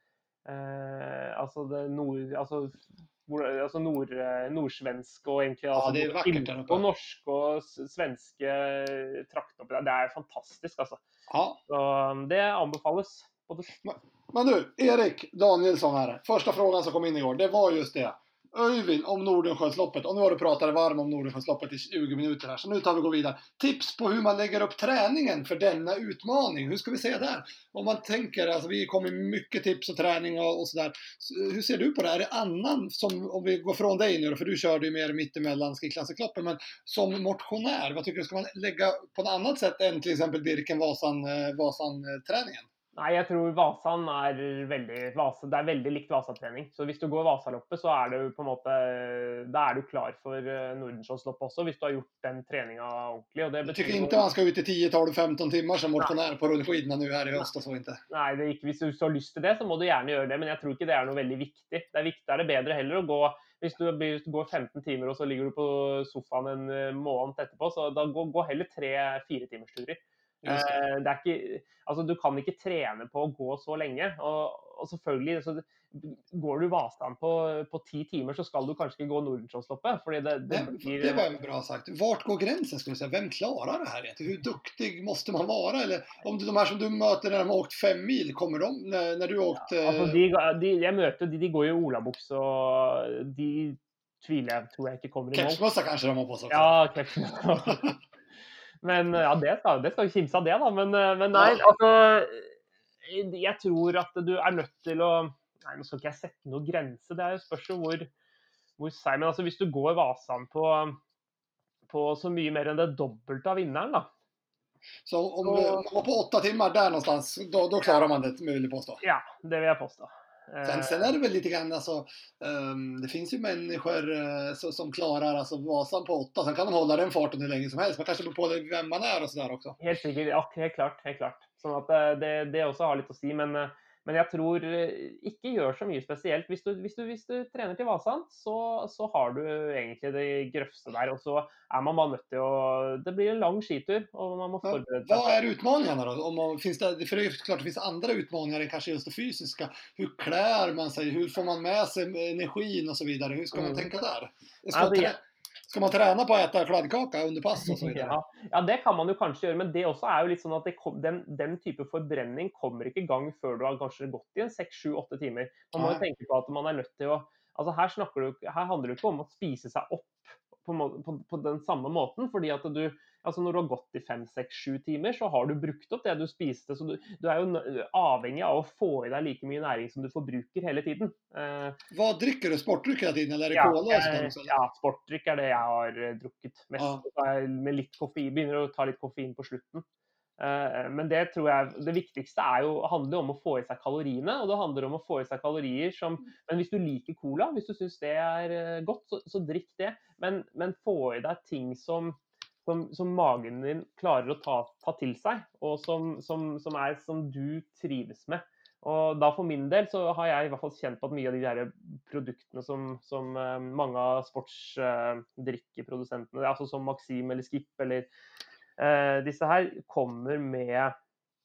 nordsvensk og egentlig det er vakkert der oppe. Og norske og svenske trakter. Det er fantastisk, altså. Ja. Så det anbefales. Men du, Erik Danielsson här. Första frågan som kom in igår, det var just det. Öyvind om Nordenskiöldsloppet. Och nu har du pratat varm om Nordenskiöldsloppet i 20 minuter här. Så nu tar vi gå vidare. Tips på hur man lägger upp träningen för denna utmaning. Hur ska vi säga där? Om man tänker, alltså vi kommer mycket tips och träning och sådär. Hur ser du på det? Är det annan som, om vi går från dig nu då, för du körde ju mer mittemellan skiklassikloppen, men som motionär, vad tycker du, ska man lägga på ett annat sätt än till exempel Birken Vasan-träningen? Nei, jeg tror Vasan det er veldig likt Vasatrening. Så hvis du går Vasaloppet, så er du på en måte, da er du klar for Nordenskiöldsloppet også, hvis du har gjort den treningen ordentlig. Og det betyder... Jag tycker inte man ska ut i 10, 12, 15 timmar som motionär på rullskidorna nu här i höst och så inte. Nei, det er ikke, hvis du har lyst til det, så må du gjerne gjøre det, men jeg tror ikke det er noe veldig viktig. Det er viktigere, bedre heller å gå, hvis du går 15 timer og så ligger du på sofaen en måned etterpå, så da gå heller 3-4 timers turer. Det er ikke, altså du kan ikke trene på å gå så lenge, og selvfølgelig så går du Vasan på 10 timer, så skal du kanskje ikke gå Nordenskiöldsloppet, fordi det var bra sagt. Vart går gränsen, skulle du säga? Vem klarar det här egentligen? Hur duktig måste man vara? Eller om de här som du möter när de har åkt 5 mil, kommer de när du har åkt... Altså jeg møter de går i olabuks, og de tviler jeg, tror jeg ikke kommer i mål. Kepsmössa kanske de har på sig också. Ja, kepsmössa. Men ja, det skal jo kimse av det da, men nei, altså, jeg tror at du er nødt til å, nei, nå skal ikke jeg sette noen grense, det er jo spørsmål hvor seg, men altså hvis du går Vasan på så mye mer enn det dobbelte av vinneren da. Så om du går på 8 timmar där någonstans, då klarar man det möjligt påstå? Ja, det vill jag påstå. Sen är det väl lite grann, alltså, det finns ju människor som klarar alltså Vasan på 8, sen kan de hålla den farten hur länge som helst, man kanske beror på vem man är och sådär också. Helt sikkert, ja, helt klart. Sånn at det også har litt å si, men jeg tror ikke gjør så mye spesielt. Hvis du trener til Vasan, så har du egentlig det grøvste der, og så man bare nødt til å... Det blir en lang skitur, og man må forberede seg. Vad utmaningarna då? Finns det, för det är klart det finns andra utmaningar än kanske just det fysiska. Hur klär man sig? Hur får man med sig energin och så vidare? Hur ska man tänka där? Skal man trene på å ete kladdkaka under pass og så videre? Ja, det kan man jo kanskje gjøre, men det også er jo litt sånn at den type forbrenning kommer ikke i gang før du har kanskje gått i 6-7-8 timer. Man må jo tenke på at man er nødt til å... Altså her handler det ikke om å spise seg opp på den samme måten, fordi at altså når du har gått i 5-6-7 timer, så har du brukt opp det du spiste, så du er jo avhengig av å få i deg like mye næring som du forbruker hele tiden. Hva drikker du? Sportdrikk hele tiden, eller er det cola? Ja, sportdrikk er det jeg har drukket mest, med litt koffein, begynner å ta litt koffein på slutten. Men det tror jeg, det viktigste handler om å få i seg kaloriene, og det handler om å få i seg kalorier men hvis du liker cola, hvis du synes det er godt, så drikk det, men få i deg ting som magen din klarer å ta til seg, og som du trives med. Og da for min del så har jeg i hvert fall kjent på at mye av de der produktene som mange av sportsdrikkeprodusentene, altså som Maxim eller Skip eller disse her kommer med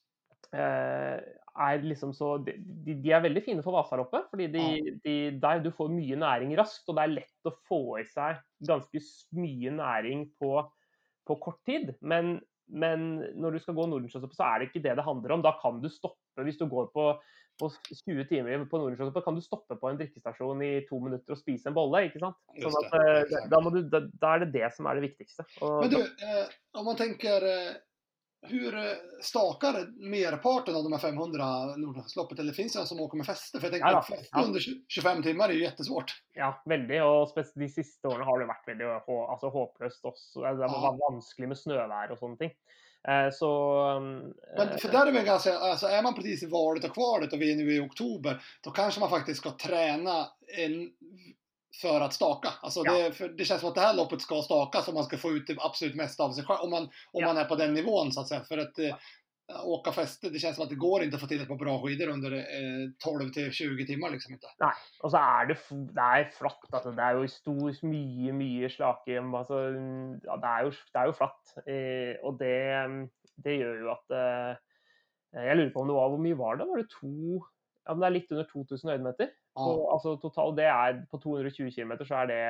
liksom så de er veldig fine for Vasaloppet, fordi der du får mye næring raskt, og det er lett å få i seg ganske mye næring på kort tid, men når du skal gå Nordenskiöldsloppet, så er det ikke det handler om. Da kan du stoppe, hvis du går på 20 timer på Nordenskiöldsloppet, kan du stoppe på en drikkestasjon i 2 minutter og spise en bolle, ikke sant? Sånn at da er det som er det viktigste. Men du, om man tänker, hur stakar merparten av de här 500 Nordenskiöldsloppet, eller finns det som åker med fester? För jag tänker att fester under 25 timmar är ju jättesvårt. Ja, veldig, og de siste årene har det vært veldig håpløst også. Det var vanskelig med snøvær og sånne ting. Men för där är väl ganska, alltså är man precis i valet och kvalet och vi är nu i oktober, då kanske man faktiskt ska träna för att staka. Alltså det känns som att det här loppet ska stakas om man ska få ut det absolut mesta av sig själv, om man är på den nivån så att säga, för att åka fäste, det känns som att det går inte att få till ett par bra skidor under 12-20 timmar liksom inte. Nei. Og så det flatt. Altså, det jo mye slake. Altså, ja, det jo flatt. Og det gjør jo at jeg lurer på om det hvor mye var det? Var det ja, men det litt under 2000 høydemeter. Altså totalt, det på 220 km, så det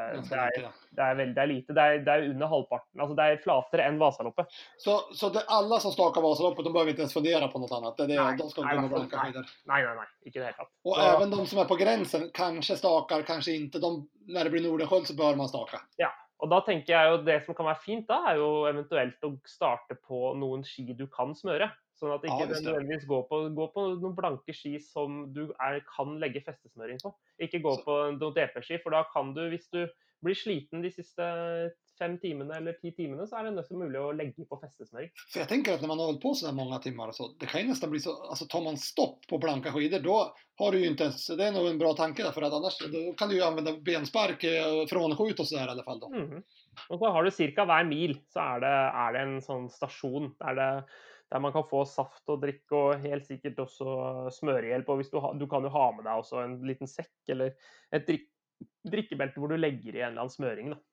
veldig lite. Det under halvparten. Altså, det flatere enn Vasaloppet. Så det alla som stakar Vasaloppet, de behöver inte ens fundera på något annat. De ska gå med blanka skidor. Nej, ikke det helt klart. Och även de som på gränsen kanske stakar, kanske inte. När det blir Nordenskiöld så bör man staka. Ja. Og da tenker jeg jo det som kan være fint da, jo eventuelt å starte på noen ski du kan smøre. Sånn at ikke nødvendigvis gå på noen blanke ski som du kan legge festesmøring på. Ikke gå på noen DP-ski, for da kan du, hvis du blir sliten de siste 5 timene eller 10 timene, så det nesten mulig å legge på festesmöring. För jag tänker att när man har hållit på så där många timmar och så, det kan ju nästan bli så, alltså tar man stopp på blanka skidor, då har du ju inte ens, det nog en bra tanke där, för att annars då kan du ju använda benspark, frånskjut och så där i alla fall då. Och så har du cirka hver mil, så det en sånn stasjon der man kan få saft og drikke, og helt sikkert også smørehjelp. Og hvis du kan jo ha med deg også en liten sekk eller et drikkebelte hvor du legger i en eller annen smøring. Da.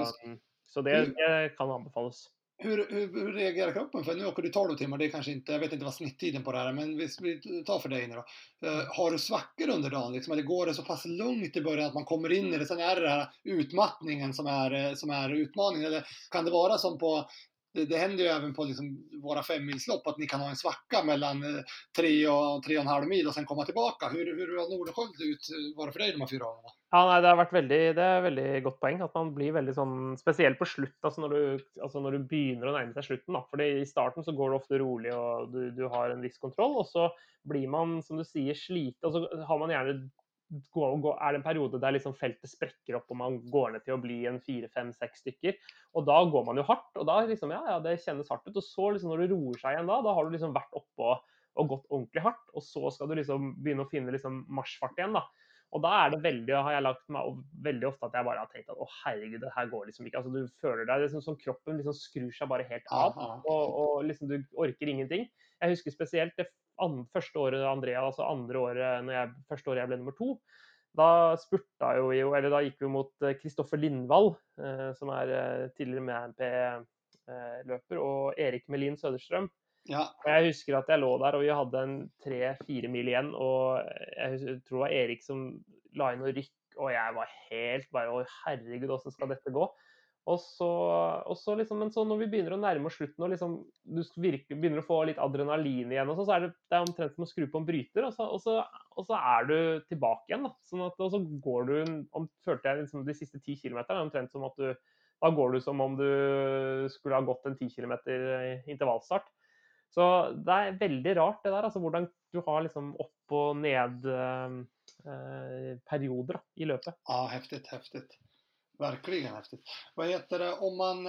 Så det kan anbefales. Hur reagerar kroppen? För nu åker du 12 timmar, det kanske inte, jag vet inte vad snitttiden på det här, men vi tar för dig nu då. Har du svackor under dagen? Liksom, eller går det så pass långt i början att man kommer in i det? Sen det här utmattningen som är utmaningen. Eller kan det vara som på, det händer ju även på liksom våra 5-milslopp att ni kan ha en svacka mellan 3 och 3,5 mil och sen komma tillbaka. Hur har Nordenskiöld ut? Var det för dig de här 4 årene? Ja, nei, det er veldig godt poeng at man blir veldig sånn, spesielt på slutt, altså når du begynner å nærme seg slutten da, fordi i starten så går det ofte rolig og du har en viss kontroll, og så blir man, som du sier, slite, og så har man gjerne det en periode der liksom feltet sprekker opp og man går ned til å bli en 4-5-6 stykker, og da går man jo hardt, og da liksom, ja, det kjennes hardt ut, og så liksom når det roer seg igjen da har du liksom vært oppe og gått ordentlig hardt, og så skal du liksom begynne å finne liksom marsjfart igjen da. Og da det veldig, har jeg lagt meg veldig ofte at jeg bare har tenkt at herregud, det her går liksom ikke. Altså du føler deg liksom som kroppen liksom skrur seg bare helt av, og liksom du orker ingenting. Jeg husker spesielt det første året Andrea, altså første året jeg ble nummer 2, da spurta da gikk vi mot Kristoffer Lindvall, som tidligere med AMP-løper, og Erik Melin Söderström. Ja. Og jeg husker at jeg lå der, og vi hadde en 3-4 mil igjen, og jeg tror det var Erik som la inn noe rykk, og jeg var helt bare, herregud, hvordan skal dette gå? Og så liksom, men så når vi begynner å nærme oss slutten, og liksom, du virkelig begynner å få litt adrenalin igjen, og så det omtrent som å skru på en bryter, og så du tilbake igjen, da. Sånn at, og så går du, følte jeg liksom de siste 10 kilometerne, omtrent som at da går du som om du skulle ha gått en 10 kilometer intervallstart. Så det veldig rart det der, altså hvordan du har liksom opp og ned perioder i løpet. Ja, häftigt. Verkligen häftigt. Vad heter det, om man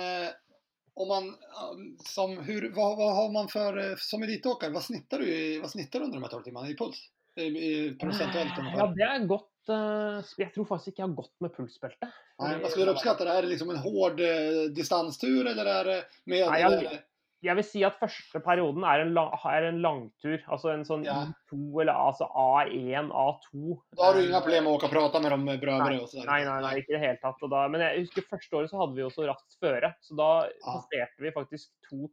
vad har man för som elitåkare, vad snittar du under de här 12 timmarna i puls? I procentuellt ungefär? Ja, det gått, jeg tror faktisk ikke jeg har gått med pulsbelte. Nej, vad skulle du uppskatta? Det liksom en hård distanstur, eller det med... Nei, jeg vil si at første perioden en langtur, altså en sånn I2 eller altså A1, A2. Da har du ingen problem med å åka og prate med dem brødre og så der. Nei, ikke det hele tatt. Men jeg husker første året så hadde vi også raskt føre, så da passerte vi faktisk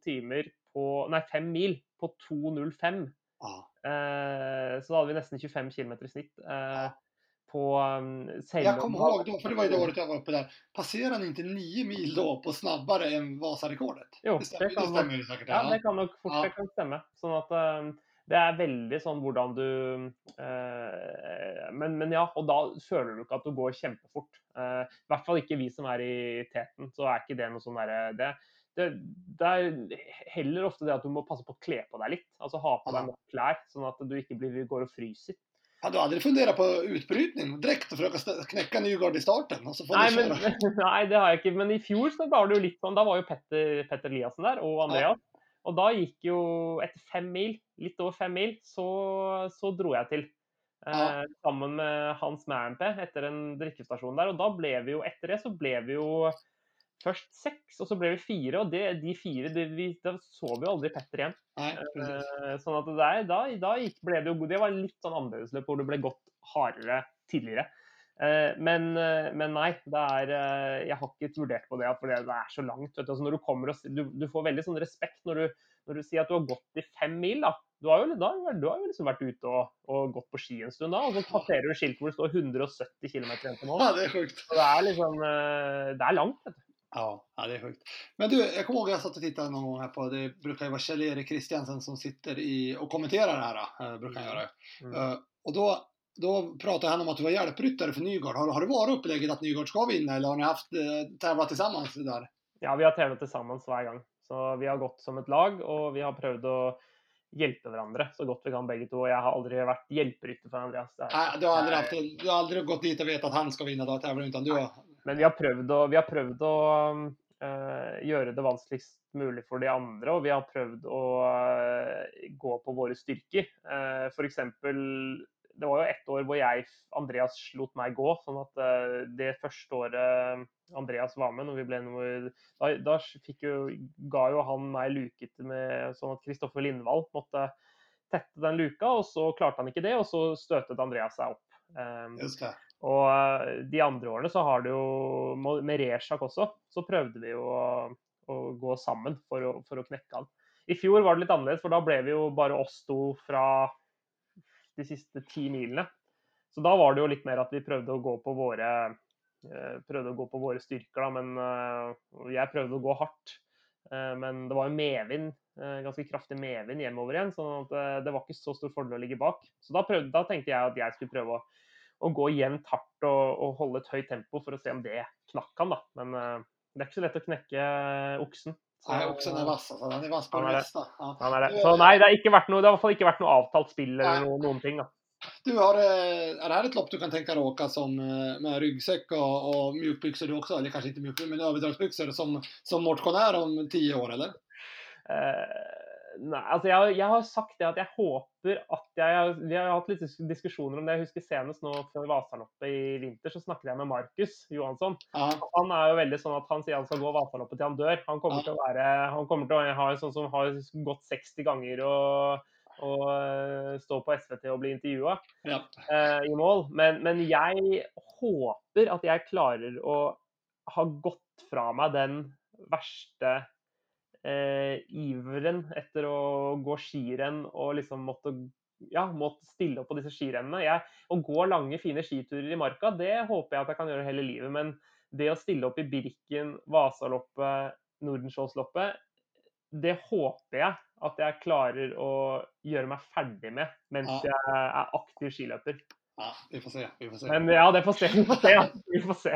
5 mil på 2.05. Så da hadde vi nesten 25 kilometer i snitt. Jag kommer ihåg då, för det var ju det året jag var uppe där. Passerar ni inte 9 mil då på snabbare än Vasarekordet? Jo, det stämmer ju säkert. Ja, det kan nok fort stemme. Sånn at det veldig sånn hvordan du men ja, og da føler du ikke at du går kjempefort. I hvert fall ikke vi som i teten, så ikke det noe sånn der. Det heller ofte det at du må passe på å kle på deg litt. Altså ha på deg nok klær, sånn at du ikke går og fryser. Har du aldrig funderat på utbrytning direkt och försöka knäcka Nygård i starten? Och så får nei, det har jeg ikke. Men i fjor så var det jo litt sånn, da var jo Petter Eliassen der, og Andreas. Og da gikk jo etter 5 mil, litt over 5 mil, så dro jeg til. Sammen med Hans Mernpe etter en drikkestasjon der. Og da ble vi jo, etter det så ble vi jo først 6, og så ble vi 4, og de 4, da så vi jo aldri Petter igjen. Nei, precis. Sånn at da ble det jo, det var litt sånn annerledes løp, hvor det ble gått hardere tidligere. Men nei, jeg har ikke vurdert på det, for det er så langt. Vet du. Altså når du kommer du får veldig sånn respekt når du sier at du har gått i 5 mil, da. Du har jo liksom vært ute og gått på ski en stund da, og så passerer du skilt hvor det står 170 km igjen til mål. Ja, det är sjukt. Så det är liksom, det är långt. Vet du. Ja, det är sjukt. Men du, jag kommer ihåg att jag satt och tittade någon gång här på, det brukar ju vara Kjell-Erik Kristiansen som sitter och kommenterar det här, brukar han göra. Och då pratar han om att du var hjälpryttare för Nygård. Har du varit upplägget att Nygård ska vinna, eller har ni haft tävlat tillsammans där? Ja, vi har tävlat tillsammans hver gang. Så vi har gått som et lag, og vi har prøvd å hjelpe hverandre så godt vi kan begge to. Og jeg har aldri vært hjelperytter for Andreas. Nej, du har aldrig gått dit och vet att han ska vinna då tävlar, utan du har... Men vi har prøvd å gjøre det vanskeligst mulig for de andre, og vi har prøvd å gå på våre styrker. For eksempel, det var jo ett år hvor Andreas slot meg gå, sånn at det første året Andreas var med, når vi ble da ga jo han meg luket med, sånn at Kristoffer Lindvall måtte tette den luka, og så klarte han ikke det, og så støtet Andreas seg opp. Just det. Og de andre årene så har det jo, med Reshak også, så prøvde vi jo å gå sammen for å knekke han. I fjor var det litt annerledes, for da ble vi jo bare oss to fra de siste 10 milene. Så da var det jo litt mer at vi prøvde å gå på våre styrker, da, men jeg prøvde å gå hardt. Men det var jo medvind, ganske kraftig medvind hjemover igjen, sånn at det var ikke så stor fordel å ligge bak. Så da tenkte jeg at jeg skulle prøve å gå jevnt hardt og holde et høyt tempo for å se om det knakk han, da. Men det er ikke så lett å knekke oksen. Nej, oksen är vass, alltså. Han är vass på det mesta. Ja. Så nei, det har i hvert fall ikke vært noe avtalt spill eller noen ting, da. Du, är det här ett lopp du kan tänka dig åka som med ryggsäck och mjukbyxor du också, eller kanske inte mjukbyxor men överdragsbyxor som motionär om 10 år, eller? Nei, altså jeg har sagt det at jeg håper at vi har hatt litt diskusjoner om det. Jeg husker senest nå før Vasaloppet i vinter, så snakket jeg med Markus Johansson. Ja. Han er jo veldig sånn at han sier han skal gå Vasaloppet til han dør. Han kommer til å ha en sånn som har gått 60 ganger og stå på SVT og bli intervjuet i mål. Men jeg håper at jeg klarer å ha gått fra meg den verste iveren etter å gå skirenn og liksom måtte stille opp på disse skirennene. Å gå lange, fine skiturer i marka, det håper jeg at jeg kan gjøre hele livet. Men det å stille opp i Birken, Vasaloppet, Nordenskioldsloppet, det håper jeg at jeg klarer å gjøre meg ferdig med mens jeg er aktiv skiløper. Ja, vi får se. Men ja, vi får se.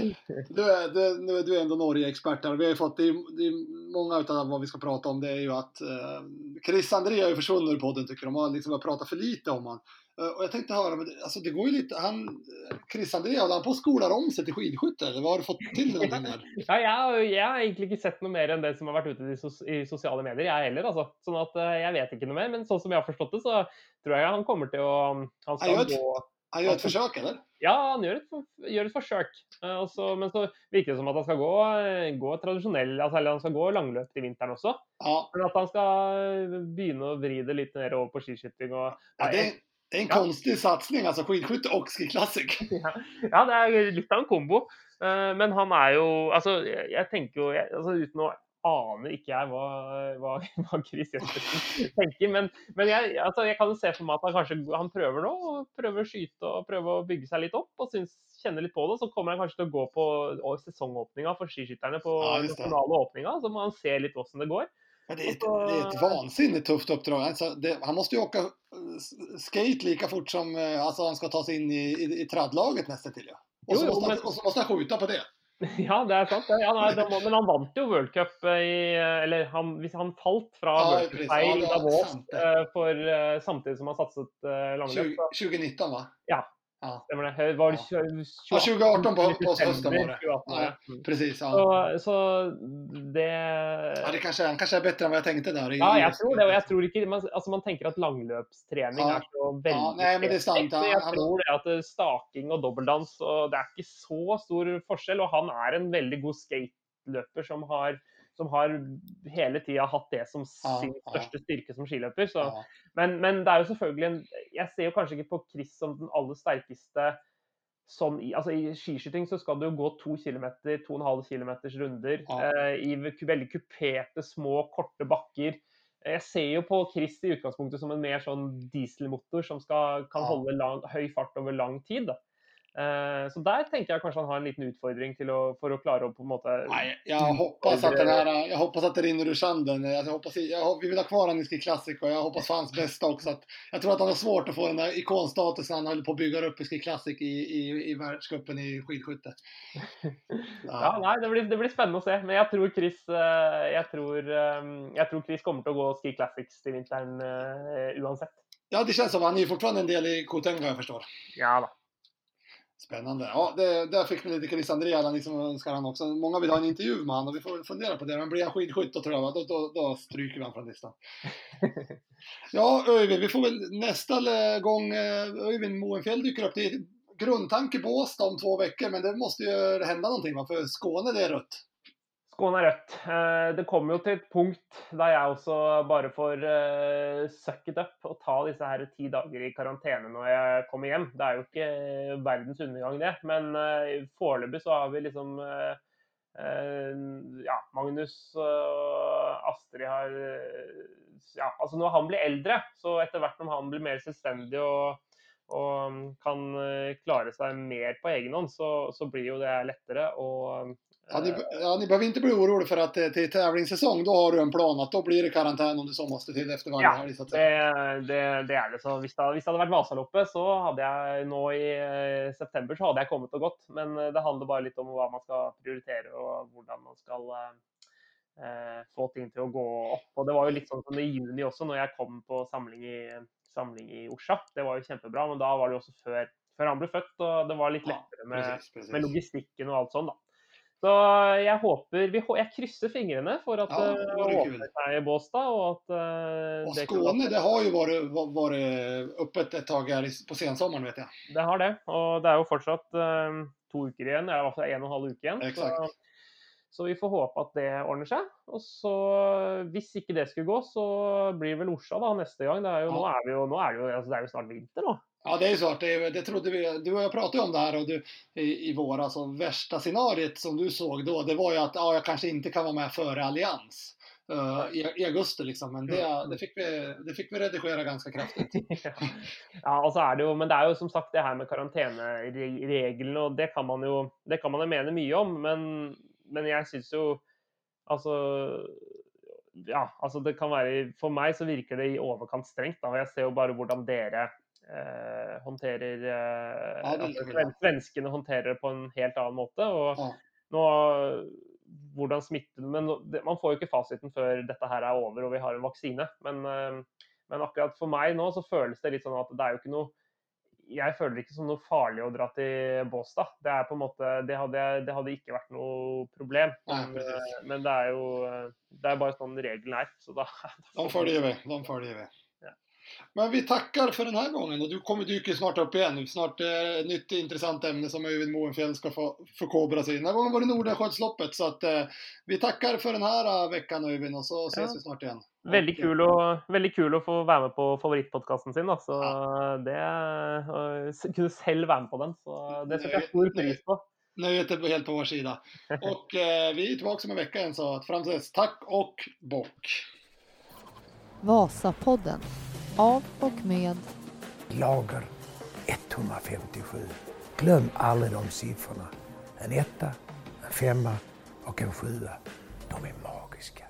Du är ändå Norge-expert där. Vi har ju fått, det är många av vad vi ska prata om, det är ju att Chris André har ju försvunnit ur podden, tycker de har liksom pratat för lite om han. Och jag tänkte höra, alltså det går ju lite, Chris André, han på skolar om sig till skidskytte, eller vad har du fått till någonting där? Ja, jeg har egentlig ikke sett noe mer enn det som har vært ute i sosiale medier, jeg heller, altså. Sånn at jeg vet ikke noe mer, men sånn som jeg har forstått det, så tror jeg han kommer til å... Han gjør et forsøk, eller? Ja, han gjør et forsøk. Men så virker det som at han skal gå tradisjonell, altså, eller han skal gå langløp til vinteren også. Ja. Men at han skal begynne å vri det litt mer over på skiskytting. Det är en konstig satsning, alltså skidskytte och skiklassik. Ja, det er litt av en kombo. Men han er jo, altså, jeg tenker jo, altså, uten å aner ikke jeg hva Chris Jespersen tenker, men jeg kan jo se for meg at han prøver å skyte og prøve å bygge seg litt opp, og kjenner litt på det, så kommer han kanskje til å gå på sesongåpninga for skiskytterne på nasjonale åpninga, så må han se litt hvordan det går. Det är ett vansinnigt tufft uppdrag. Alltså han måste ju åka skate lika fort som alltså han ska ta sig in i traddlaget nästan till. Ja. Och så måste han skjuta på det. Ja, det er sant. Men han vant jo World Cup hvis han falt fra World Cup i Davos samtidig som han satset langløp. 2019, va? Ja. Stemmer det. Var det 2018 på hösten var det. Ja, precis. Ja. Så det... Han kanske är bättre än vad jag tänkte där. Ja, jag tror det. Och jag tror inte... Alltså man tänker att langløpstrening är så väldigt... Ja, nej, men det är sant. Jag tror det att staking och dobbeldans, och det är inte så stor forskjell, och han är en väldigt god eliteløper som har hele tiden hatt det som sin største styrke som skiløper. Så, men det er jo selvfølgelig jeg ser jo kanskje ikke på Chris som den aller sterkeste sånn, altså i skiskyting så skal du jo gå 2 kilometer, 2,5 kilometers runder i veldig kuperte, små, korte bakker. Jeg ser jo på Chris i utgangspunktet som en mer sånn dieselmotor som kan holde høy fart over lang tid da. Så där tänker jag kanske han har en liten utfordring för att klara på en måte. Nej, jag hoppas att det rinner ur sanden. Vi vill ha kvar han i Ski Classic och jag hoppas för hans bästa också att jag tror att han har svårt att få den där ikonstatusen han håller på att bygga upp i Ski Classic i världscupen i skidskytte. Ja, nej, det blir spännande att se, men jag tror Chris kommer till att gå Ski Classics till vintern uansett. Ja, det känns som han är fortfarande en del i Kotenga, jag förstår. Ja då. Spännande. Ja, där fick vi lite Chris Andrea, liksom önskar han också. Många vill ha en intervju med han och vi får fundera på det. Men blir han skidskytt då tror jag, då stryker vi han från listan. Ja, Öyvind, vi får väl nästa gång Öyvind Moenfjäll dyker upp. Det är grundtanke på oss om 2 veckor, men det måste ju hända någonting, va? För Skåne det är rött. Skåne er rødt. Det kommer jo til et punkt der jeg også bare får sucket up og ta disse her 10 dager i karantene når jeg kommer hjem. Det er jo ikke verdens undergang det, men foreløpig så har vi liksom Magnus og Astrid har altså når han blir eldre, så etter hvert når han blir mer selvstendig og kan klare seg mer på egen hånd, så blir jo det lettere og ni behöver inte bli orolig för att till tävlingssäsong då har du en plan att då blir det karantän om du så måste till efter varje helg så att det är det så hvis det hadde vært Vasaloppet så hadde jeg nå i september så hadde jeg kommet og gått, men det handler bare litt om hva man skal prioritere og hvordan man skal få ting til å gå opp, og det var jo litt sånn som i juni også når jeg kom på samling i Orsa. Det var jo kjempebra, men da var det jo også før han ble født, og det var litt lettere med logistikken og alt sånn da. Så jeg håper, jeg krysser fingrene for at det åpner seg i Båstad og at och Skåne, det har ju varit öppet ett tag här på sensommaren vet jag. Det har det, og det er jo fortsatt 2 uker igjen, eller i hvert fall 1,5 uke igjen. Exakt. Så vi får håpe at det ordner seg, og så hvis ikke det skulle gå, så blir det vel Orsa da neste gang. Det er jo, nå er det jo snart vinter nå. Ja, det är ju så att det trodde vi, du och jag pratade om det här och du, i våras, alltså värsta scenariet som du såg då, det var ju att jag kanske inte kan vara med före Allians i augusti liksom, men det fick vi redigera ganska kraftigt. Ja, och så är det ju, men det är ju som sagt det här med karantäneregeln och det kan man ju mene mye om, men jag syns ju alltså det kan være, for meg så virker det i overkant strengt da, og jeg ser jo bare hvordan dere håndterer svenskene håndterer det på en helt annen måte og nå hvordan smitten, men man får jo ikke fasiten før dette her er over og vi har en vaksine, men akkurat for meg nå så føles det litt sånn at det er jo ikke noe, jeg føler det ikke som noe farlig å dra til Båstad. Det er på en måte, det hadde ikke vært noe problem, men det er jo det er bare sånn regelen er, så da de följer vi. Men vi tackar för den här gången och du kommer dyka snart upp igen. Snart ett nytt intressant ämne som Öyvind Moenfjäll ska få förkovra sig. Den här gången var det Nordenskiöldsloppet så att vi tackar för den här veckan Öyvind och så ses vi snart igen. Veldig kul å få være med på favorittpodcasten sin da. Så det kunne selv være med på den. Så det setter jeg stor pris på. Nöjet är helt på vår sida. Och vi är tillbaka om en vecka igen så fram till dess. Tack och bock. Vasapodden. Av och med Lager 157. Glöm aldrig de siffrorna. En 1, en 5 och en 7. De är magiska.